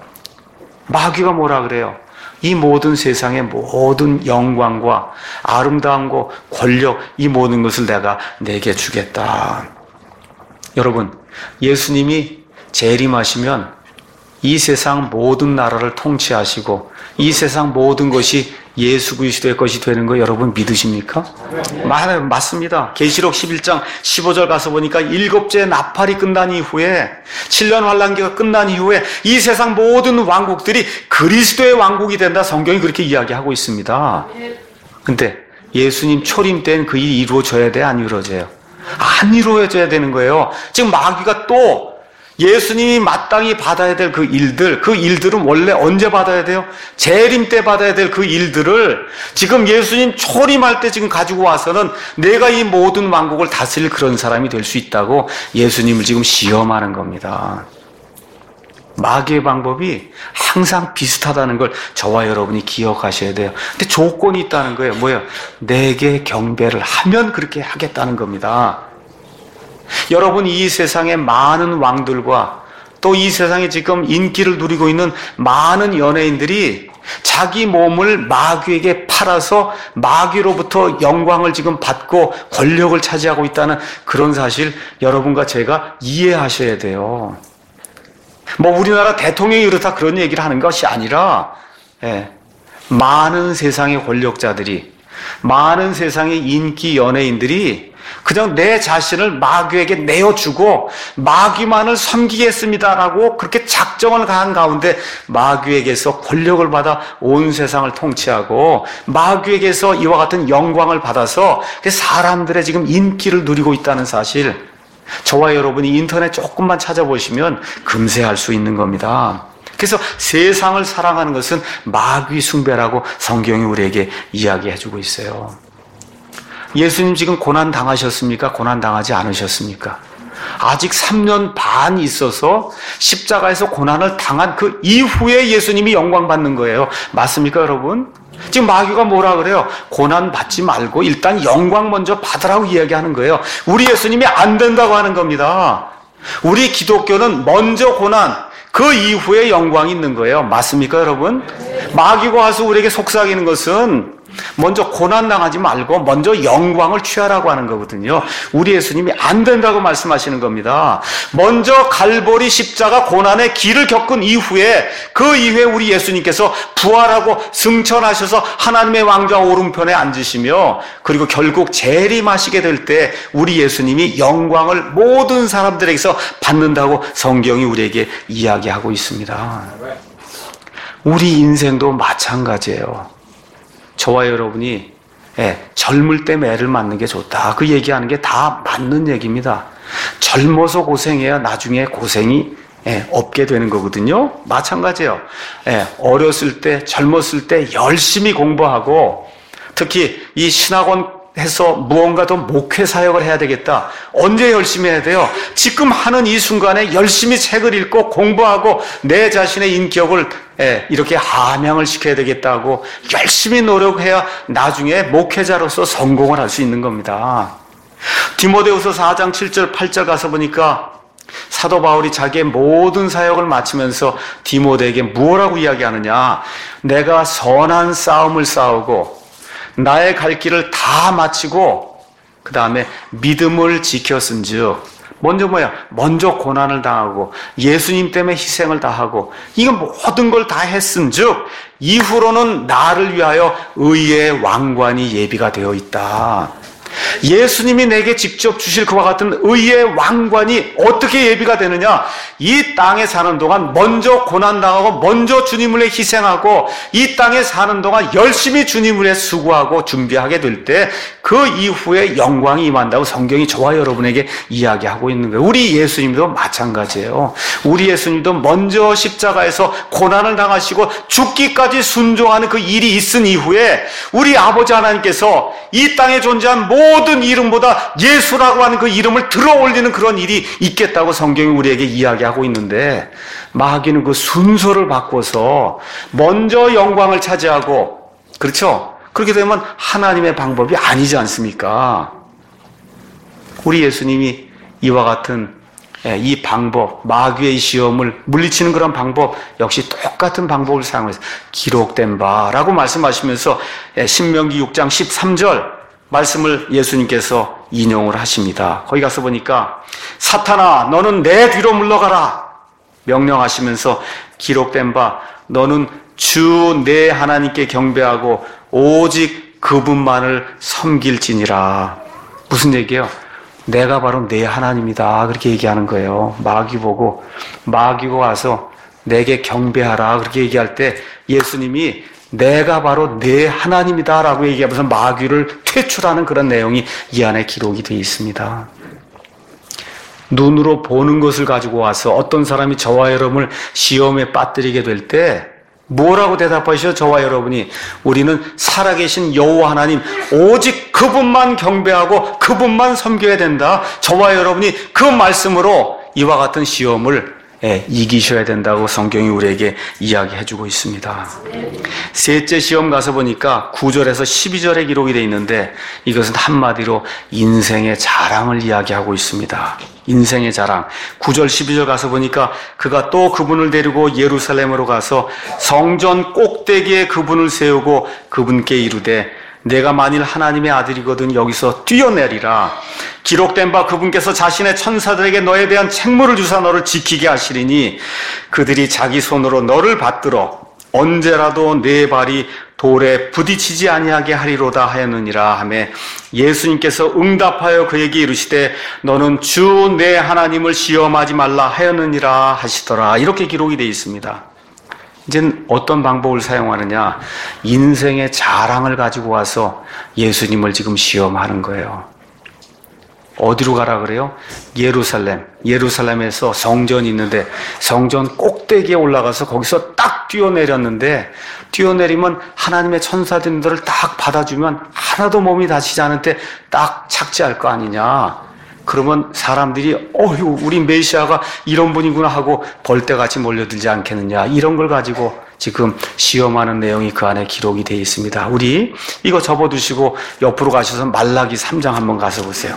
마귀가 뭐라 그래요? 이 모든 세상의 모든 영광과 아름다움과 권력, 이 모든 것을 내가 내게 주겠다. 여러분, 예수님이 재림하시면 이 세상 모든 나라를 통치하시고 이 세상 모든 것이 예수 그리스도의 것이 되는 거 여러분 믿으십니까? 네. 맞습니다. 계시록 십일 장 십오 절 가서 보니까 일곱째 나팔이 끝난 이후에, 칠 년 환란기가 끝난 이후에 이 세상 모든 왕국들이 그리스도의 왕국이 된다. 성경이 그렇게 이야기하고 있습니다. 근데 예수님 초림 때는 그 일이 이루어져야 돼? 안 이루어져요? 안 이루어져야 되는 거예요. 지금 마귀가 또 예수님이 마땅히 받아야 될 그 일들, 그 일들은 원래 언제 받아야 돼요? 재림 때 받아야 될 그 일들을 지금 예수님 초림할 때 지금 가지고 와서는 내가 이 모든 왕국을 다스릴 그런 사람이 될 수 있다고 예수님을 지금 시험하는 겁니다. 마귀의 방법이 항상 비슷하다는 걸 저와 여러분이 기억하셔야 돼요. 근데 조건이 있다는 거예요. 뭐예요? 내게 경배를 하면 그렇게 하겠다는 겁니다. 여러분, 이 세상의 많은 왕들과 또 이 세상에 지금 인기를 누리고 있는 많은 연예인들이 자기 몸을 마귀에게 팔아서 마귀로부터 영광을 지금 받고 권력을 차지하고 있다는 그런 사실 여러분과 제가 이해하셔야 돼요. 뭐 우리나라 대통령이 그렇다 그런 얘기를 하는 것이 아니라, 예, 많은 세상의 권력자들이, 많은 세상의 인기 연예인들이 그냥 내 자신을 마귀에게 내어주고 마귀만을 섬기겠습니다라고 그렇게 작정을 한 가운데 마귀에게서 권력을 받아 온 세상을 통치하고 마귀에게서 이와 같은 영광을 받아서 사람들의 지금 인기를 누리고 있다는 사실, 저와 여러분이 인터넷 조금만 찾아보시면 금세 알 수 있는 겁니다. 그래서 세상을 사랑하는 것은 마귀 숭배라고 성경이 우리에게 이야기해주고 있어요. 예수님 지금 고난 당하셨습니까? 고난 당하지 않으셨습니까? 아직 삼 년 반 있어서 십자가에서 고난을 당한 그 이후에 예수님이 영광 받는 거예요. 맞습니까, 여러분? 지금 마귀가 뭐라 그래요? 고난 받지 말고 일단 영광 먼저 받으라고 이야기하는 거예요. 우리 예수님이 안 된다고 하는 겁니다. 우리 기독교는 먼저 고난, 그 이후에 영광이 있는 거예요. 맞습니까, 여러분? 마귀가 와서 우리에게 속삭이는 것은 먼저 고난 당하지 말고 먼저 영광을 취하라고 하는 거거든요. 우리 예수님이 안 된다고 말씀하시는 겁니다. 먼저 갈보리 십자가 고난의 길을 겪은 이후에, 그 이후에 우리 예수님께서 부활하고 승천하셔서 하나님의 왕좌 오른편에 앉으시며, 그리고 결국 재림하시게 될 때 우리 예수님이 영광을 모든 사람들에게서 받는다고 성경이 우리에게 이야기하고 있습니다. 우리 인생도 마찬가지예요. 저와 여러분이 예, 젊을 때 매를 맞는 게 좋다. 그 얘기하는 게 다 맞는 얘기입니다. 젊어서 고생해야 나중에 고생이 예, 없게 되는 거거든요. 마찬가지예요. 예, 어렸을 때, 젊었을 때 열심히 공부하고 특히 이 신학원에서 무언가 더 목회 사역을 해야 되겠다. 언제 열심히 해야 돼요? 지금 하는 이 순간에 열심히 책을 읽고 공부하고 내 자신의 인격을 예, 이렇게 함양을 시켜야 되겠다고 열심히 노력해야 나중에 목회자로서 성공을 할 수 있는 겁니다. 디모데후서 사 장 칠 절 팔 절 가서 보니까 사도 바울이 자기의 모든 사역을 마치면서 디모데에게 무엇라고 이야기하느냐? 내가 선한 싸움을 싸우고 나의 갈 길을 다 마치고 그 다음에 믿음을 지켰은즉 먼저 뭐야? 먼저 고난을 당하고 예수님 때문에 희생을 다하고 이거 모든 걸 다 했은즉 이후로는 나를 위하여 의의 왕관이 예비가 되어 있다. 예수님이 내게 직접 주실 그와 같은 의의 왕관이 어떻게 예비가 되느냐? 이 땅에 사는 동안 먼저 고난당하고 먼저 주님을 위해 희생하고 이 땅에 사는 동안 열심히 주님을 위해 수고하고 준비하게 될 때 그 이후에 영광이 임한다고 성경이 저와 여러분에게 이야기하고 있는 거예요. 우리 예수님도 마찬가지예요. 우리 예수님도 먼저 십자가에서 고난을 당하시고 죽기까지 순종하는 그 일이 있은 이후에 우리 아버지 하나님께서 이 땅에 존재한 모든 이름보다 예수라고 하는 그 이름을 들어 올리는 그런 일이 있겠다고 성경이 우리에게 이야기하고 있는데 마귀는 그 순서를 바꿔서 먼저 영광을 차지하고 그렇죠? 그렇게 되면 하나님의 방법이 아니지 않습니까? 우리 예수님이 이와 같은 이 방법, 마귀의 시험을 물리치는 그런 방법 역시 똑같은 방법을 사용해서 기록된 바라고 말씀하시면서 신명기 육 장 십삼 절 말씀을 예수님께서 인용을 하십니다. 거기 가서 보니까 사탄아 너는 내 뒤로 물러가라 명령하시면서 기록된 바 너는 주 내 하나님께 경배하고 오직 그분만을 섬길지니라. 무슨 얘기예요? 내가 바로 내 하나님이다 그렇게 얘기하는 거예요. 마귀 보고 마귀가 와서 내게 경배하라 그렇게 얘기할 때 예수님이 내가 바로 내 하나님이다 라고 얘기하면서 마귀를 퇴출하는 그런 내용이 이 안에 기록이 되어 있습니다. 눈으로 보는 것을 가지고 와서 어떤 사람이 저와 여러분을 시험에 빠뜨리게 될 때 뭐라고 대답하시죠? 저와 여러분이 우리는 살아계신 여호와 하나님 오직 그분만 경배하고 그분만 섬겨야 된다. 저와 여러분이 그 말씀으로 이와 같은 시험을 예, 이기셔야 된다고 성경이 우리에게 이야기해주고 있습니다. 셋째 시험 가서 보니까 구 절에서 십이 절에 기록이 되어 있는데 이것은 한마디로 인생의 자랑을 이야기하고 있습니다. 인생의 자랑. 구 절 십이 절 가서 보니까 그가 또 그분을 데리고 예루살렘으로 가서 성전 꼭대기에 그분을 세우고 그분께 이르되 내가 만일 하나님의 아들이거든 여기서 뛰어내리라. 기록된 바 그분께서 자신의 천사들에게 너에 대한 책무를 주사 너를 지키게 하시리니 그들이 자기 손으로 너를 받들어 언제라도 내 발이 돌에 부딪히지 아니하게 하리로다 하였느니라 하며 예수님께서 응답하여 그에게 이르시되 너는 주 내 하나님을 시험하지 말라 하였느니라 하시더라. 이렇게 기록이 되어 있습니다. 이젠 어떤 방법을 사용하느냐? 인생의 자랑을 가지고 와서 예수님을 지금 시험하는 거예요. 어디로 가라 그래요? 예루살렘. 예루살렘에서 성전이 있는데 성전 꼭대기에 올라가서 거기서 딱 뛰어내렸는데 뛰어내리면 하나님의 천사들을 딱 받아주면 하나도 몸이 다치지 않을 때 딱 착지할 거 아니냐? 그러면 사람들이 어휴 우리 메시아가 이런 분이구나 하고 벌떼같이 몰려들지 않겠느냐 이런 걸 가지고 지금 시험하는 내용이 그 안에 기록이 되어 있습니다. 우리 이거 접어두시고 옆으로 가셔서 말라기 삼 장 한번 가서 보세요.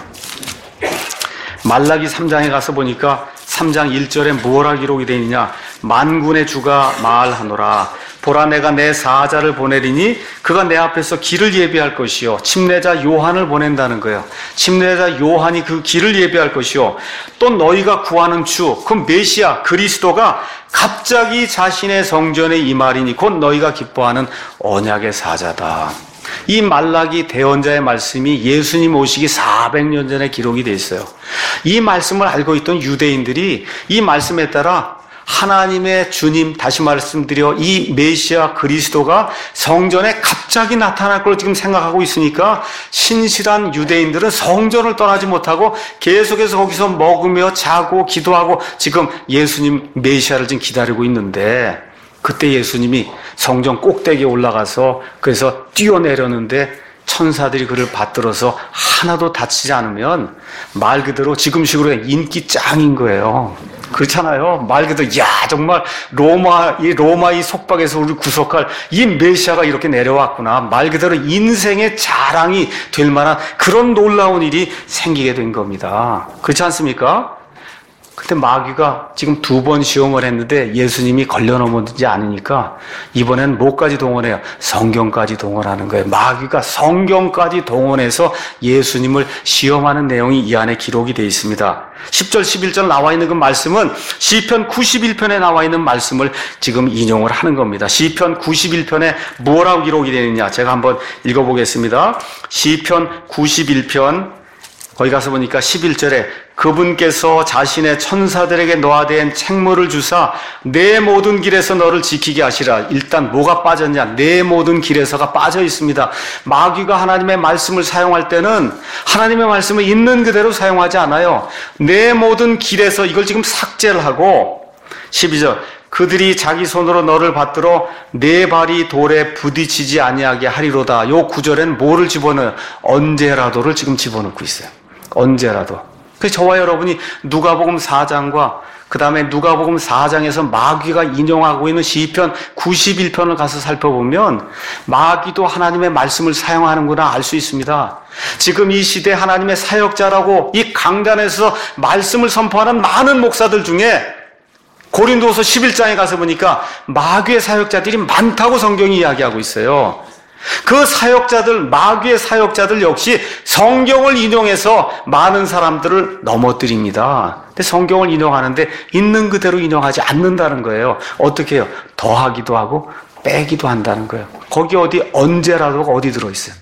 말라기 삼 장에 가서 보니까 삼 장 일 절에 무엇라 기록이 되어 있느냐? 만군의 주가 말하노라. 보라 내가 내 사자를 보내리니 그가 내 앞에서 길을 예비할 것이요 침례자 요한을 보낸다는 거예요. 침례자 요한이 그 길을 예비할 것이요 또 너희가 구하는 주 그 메시아 그리스도가 갑자기 자신의 성전에 임하리니 곧 너희가 기뻐하는 언약의 사자다. 이 말라기 대언자의 말씀이 예수님 오시기 사백 년 전에 기록이 되어 있어요. 이 말씀을 알고 있던 유대인들이 이 말씀에 따라 하나님의 주님, 다시 말씀드려 이 메시아 그리스도가 성전에 갑자기 나타날 걸 지금 생각하고 있으니까 신실한 유대인들은 성전을 떠나지 못하고 계속해서 거기서 먹으며 자고 기도하고 지금 예수님 메시아를 지금 기다리고 있는데, 그때 예수님이 성전 꼭대기에 올라가서 그래서 뛰어내렸는데 천사들이 그를 받들어서 하나도 다치지 않으면 말 그대로 지금식으로 인기 짱인 거예요. 그렇잖아요. 말 그대로 야 정말 로마 이 로마 이 속박에서 우리 구속할 이 메시아가 이렇게 내려왔구나. 말 그대로 인생의 자랑이 될 만한 그런 놀라운 일이 생기게 된 겁니다. 그렇지 않습니까? 근데 마귀가 지금 두 번 시험을 했는데 예수님이 걸려 넘어지지 않으니까 이번엔 뭐까지 동원해요? 성경까지 동원하는 거예요. 마귀가 성경까지 동원해서 예수님을 시험하는 내용이 이 안에 기록이 되어 있습니다. 십 절 십일 절 나와 있는 그 말씀은 시편 구십일 편에 나와 있는 말씀을 지금 인용을 하는 겁니다. 시편 구십일 편에 뭐라고 기록이 되어 있느냐, 제가 한번 읽어보겠습니다. 시편 구십일 편 거기 가서 보니까 십일 절에 그분께서 자신의 천사들에게 노하된 책무를 주사 내 모든 길에서 너를 지키게 하시라. 일단 뭐가 빠졌냐? 내 모든 길에서가 빠져 있습니다. 마귀가 하나님의 말씀을 사용할 때는 하나님의 말씀을 있는 그대로 사용하지 않아요. 내 모든 길에서 이걸 지금 삭제를 하고, 십이 절 그들이 자기 손으로 너를 받들어 내 발이 돌에 부딪히지 아니하게 하리로다. 요 구절엔 뭐를 집어넣어요? 언제라도를 지금 집어넣고 있어요. 언제라도. 그래서 저와 여러분이 누가복음 사 장과 그 다음에 누가복음 사 장에서 마귀가 인용하고 있는 시편 구십일 편을 가서 살펴보면 마귀도 하나님의 말씀을 사용하는구나 알 수 있습니다. 지금 이 시대 하나님의 사역자라고 이 강단에서 말씀을 선포하는 많은 목사들 중에 고린도서 십일 장에 가서 보니까 마귀의 사역자들이 많다고 성경이 이야기하고 있어요. 그 사역자들, 마귀의 사역자들 역시 성경을 인용해서 많은 사람들을 넘어뜨립니다. 근데 성경을 인용하는데 있는 그대로 인용하지 않는다는 거예요. 어떻게 해요? 더하기도 하고 빼기도 한다는 거예요. 거기 어디 언제라도가 어디 들어있어요?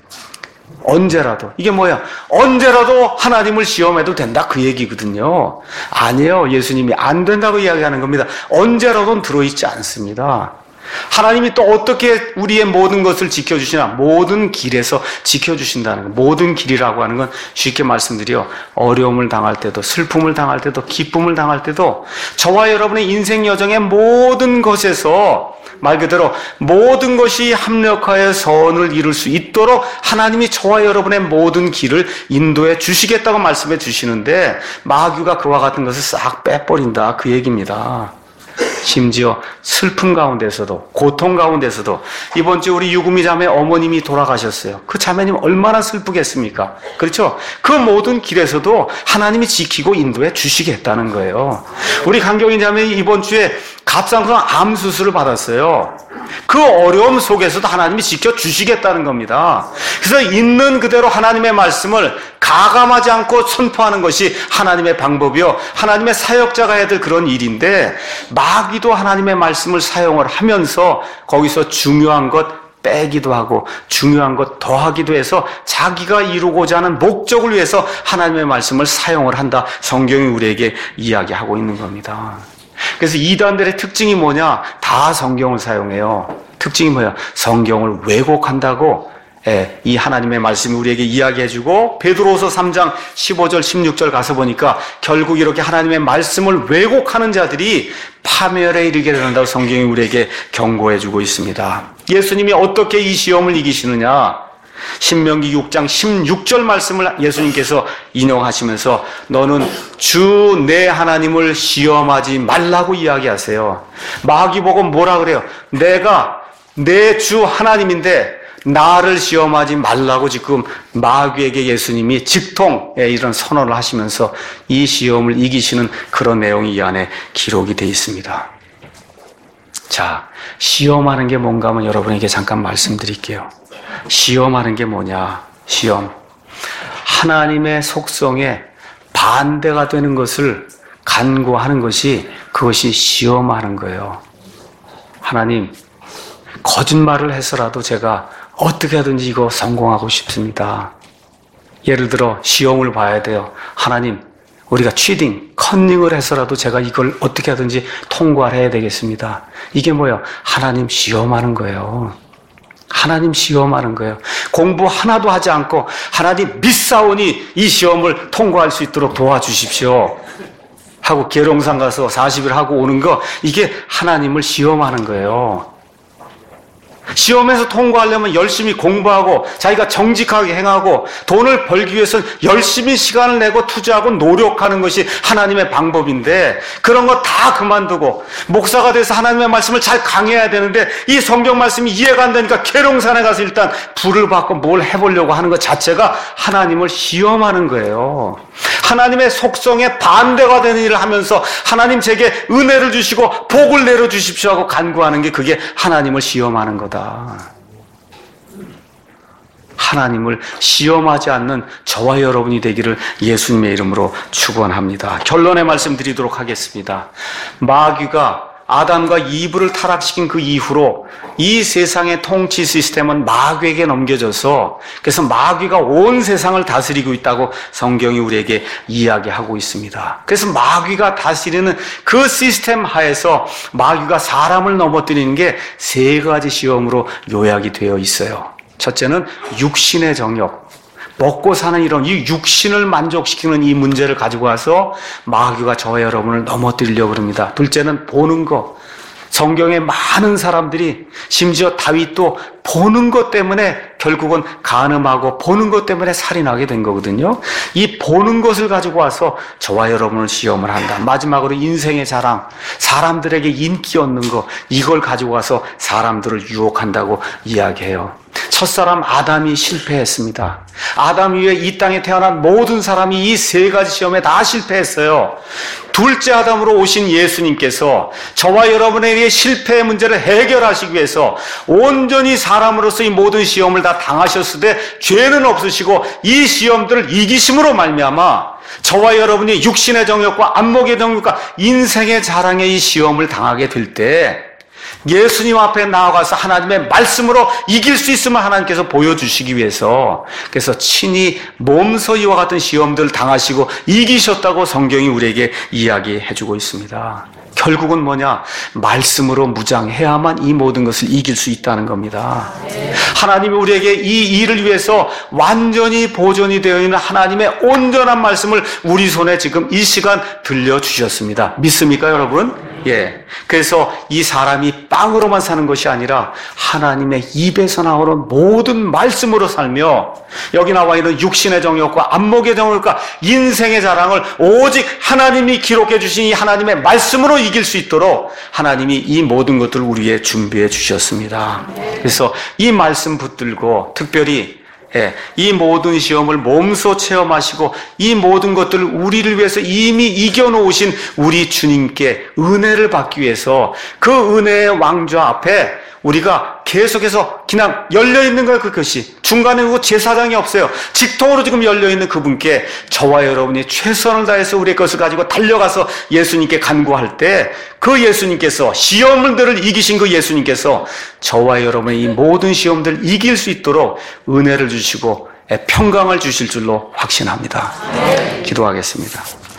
언제라도. 이게 뭐야? 언제라도 하나님을 시험해도 된다 그 얘기거든요. 아니에요. 예수님이 안 된다고 이야기하는 겁니다. 언제라도는 들어있지 않습니다. 하나님이 또 어떻게 우리의 모든 것을 지켜주시나? 모든 길에서 지켜주신다는 거. 모든 길이라고 하는 건 쉽게 말씀드려 어려움을 당할 때도, 슬픔을 당할 때도, 기쁨을 당할 때도, 저와 여러분의 인생 여정의 모든 것에서 말 그대로 모든 것이 합력하여 선을 이룰 수 있도록 하나님이 저와 여러분의 모든 길을 인도해 주시겠다고 말씀해 주시는데 마귀가 그와 같은 것을 싹 빼버린다 그 얘기입니다. 심지어 슬픔 가운데서도, 고통 가운데서도, 이번 주 우리 유구미 자매 어머님이 돌아가셨어요. 그 자매님 얼마나 슬프겠습니까? 그렇죠? 그 모든 길에서도 하나님이 지키고 인도해 주시겠다는 거예요. 우리 강경인 자매 이번 주에 갑상선 암 수술을 받았어요. 그 어려움 속에서도 하나님이 지켜주시겠다는 겁니다. 그래서 있는 그대로 하나님의 말씀을 가감하지 않고 선포하는 것이 하나님의 방법이요, 하나님의 사역자가 해야 될 그런 일인데, 마귀도 하나님의 말씀을 사용을 하면서 거기서 중요한 것 빼기도 하고 중요한 것 더하기도 해서 자기가 이루고자 하는 목적을 위해서 하나님의 말씀을 사용을 한다. 성경이 우리에게 이야기하고 있는 겁니다. 그래서 이단들의 특징이 뭐냐? 다 성경을 사용해요. 특징이 뭐야? 성경을 왜곡한다고. 예, 이 하나님의 말씀이 우리에게 이야기해주고, 베드로후서 삼 장 십오 절 십육 절 가서 보니까 결국 이렇게 하나님의 말씀을 왜곡하는 자들이 파멸에 이르게 된다고 성경이 우리에게 경고해주고 있습니다. 예수님이 어떻게 이 시험을 이기시느냐? 신명기 육 장 십육 절 말씀을 예수님께서 인용하시면서 너는 주 내 하나님을 시험하지 말라고 이야기하세요. 마귀 보고 뭐라 그래요? 내가 내 주 하나님인데 나를 시험하지 말라고 지금 마귀에게 예수님이 직통 이런 선언을 하시면서 이 시험을 이기시는 그런 내용이 이 안에 기록이 되어 있습니다. 자, 시험하는 게 뭔가 하면 여러분에게 잠깐 말씀드릴게요. 시험하는 게 뭐냐? 시험. 하나님의 속성에 반대가 되는 것을 간구하는 것이, 그것이 시험하는 거예요. 하나님, 거짓말을 해서라도 제가 어떻게 하든지 이거 성공하고 싶습니다. 예를 들어 시험을 봐야 돼요. 하나님, 우리가 치딩, 컨닝을 해서라도 제가 이걸 어떻게 하든지 통과를 해야 되겠습니다. 이게 뭐예요? 하나님 시험하는 거예요. 하나님 시험하는 거예요. 공부 하나도 하지 않고 하나님 믿사오니 이 시험을 통과할 수 있도록 도와주십시오 하고 계룡산 가서 사십 일 하고 오는 거, 이게 하나님을 시험하는 거예요. 시험에서 통과하려면 열심히 공부하고 자기가 정직하게 행하고 돈을 벌기 위해서는 열심히 시간을 내고 투자하고 노력하는 것이 하나님의 방법인데, 그런 거 다 그만두고 목사가 돼서 하나님의 말씀을 잘 강해야 되는데 이 성경 말씀이 이해가 안 되니까 계룡산에 가서 일단 불을 받고 뭘 해보려고 하는 것 자체가 하나님을 시험하는 거예요. 하나님의 속성에 반대가 되는 일을 하면서 하나님 제게 은혜를 주시고 복을 내려주십시오 하고 간구하는 게, 그게 하나님을 시험하는 거다. 하나님을 시험하지 않는 저와 여러분이 되기를 예수님의 이름으로 축원합니다. 결론의 말씀 드리도록 하겠습니다. 마귀가 아담과 이브를 타락시킨 그 이후로 이 세상의 통치 시스템은 마귀에게 넘겨져서, 그래서 마귀가 온 세상을 다스리고 있다고 성경이 우리에게 이야기하고 있습니다. 그래서 마귀가 다스리는 그 시스템 하에서 마귀가 사람을 넘어뜨리는 게 세 가지 시험으로 요약이 되어 있어요. 첫째는 육신의 정욕, 먹고 사는 이런 이 육신을 만족시키는 이 문제를 가지고 와서 마귀가 저와 여러분을 넘어뜨리려고 합니다. 둘째는 보는 것. 성경에 많은 사람들이, 심지어 다윗도 보는 것 때문에 결국은 간음하고 보는 것 때문에 살인하게 된 거거든요. 이 보는 것을 가지고 와서 저와 여러분을 시험을 한다. 마지막으로 인생의 자랑, 사람들에게 인기 얻는 거, 이걸 가지고 와서 사람들을 유혹한다고 이야기해요. 첫사람 아담이 실패했습니다. 아담 이후에 이 땅에 태어난 모든 사람이 이 세 가지 시험에 다 실패했어요. 둘째 아담으로 오신 예수님께서 저와 여러분에게 실패의 문제를 해결하시기 위해서 온전히 사람으로서 이 모든 시험을 다 당하셨을 때 죄는 없으시고 이 시험들을 이기심으로 말미암아 저와 여러분이 육신의 정욕과 안목의 정욕과 인생의 자랑의 이 시험을 당하게 될 때 예수님 앞에 나아가서 하나님의 말씀으로 이길 수 있음을 하나님께서 보여주시기 위해서, 그래서 친히 몸소 이와 같은 시험들을 당하시고 이기셨다고 성경이 우리에게 이야기해주고 있습니다. 결국은 뭐냐? 말씀으로 무장해야만 이 모든 것을 이길 수 있다는 겁니다. 하나님이 우리에게 이 일을 위해서 완전히 보존이 되어 있는 하나님의 온전한 말씀을 우리 손에 지금 이 시간 들려주셨습니다. 믿습니까, 여러분? 예. 그래서 이 사람이 빵으로만 사는 것이 아니라 하나님의 입에서 나오는 모든 말씀으로 살며, 여기 나와 있는 육신의 정욕과 안목의 정욕과 인생의 자랑을 오직 하나님이 기록해 주신 이 하나님의 말씀으로 이길 수 있도록 하나님이 이 모든 것들을 우리에게 준비해 주셨습니다. 그래서 이 말씀 붙들고 특별히 예, 이 모든 시험을 몸소 체험하시고 이 모든 것들을 우리를 위해서 이미 이겨놓으신 우리 주님께 은혜를 받기 위해서 그 은혜의 왕좌 앞에 우리가 계속해서 그냥 열려있는 거예요. 그것이 중간에 그 제사장이 없어요. 직통으로 지금 열려있는 그분께 저와 여러분이 최선을 다해서 우리의 것을 가지고 달려가서 예수님께 간구할 때 그 예수님께서, 시험들을 이기신 그 예수님께서 저와 여러분의 이 모든 시험들을 이길 수 있도록 은혜를 주시고 평강을 주실 줄로 확신합니다. 기도하겠습니다.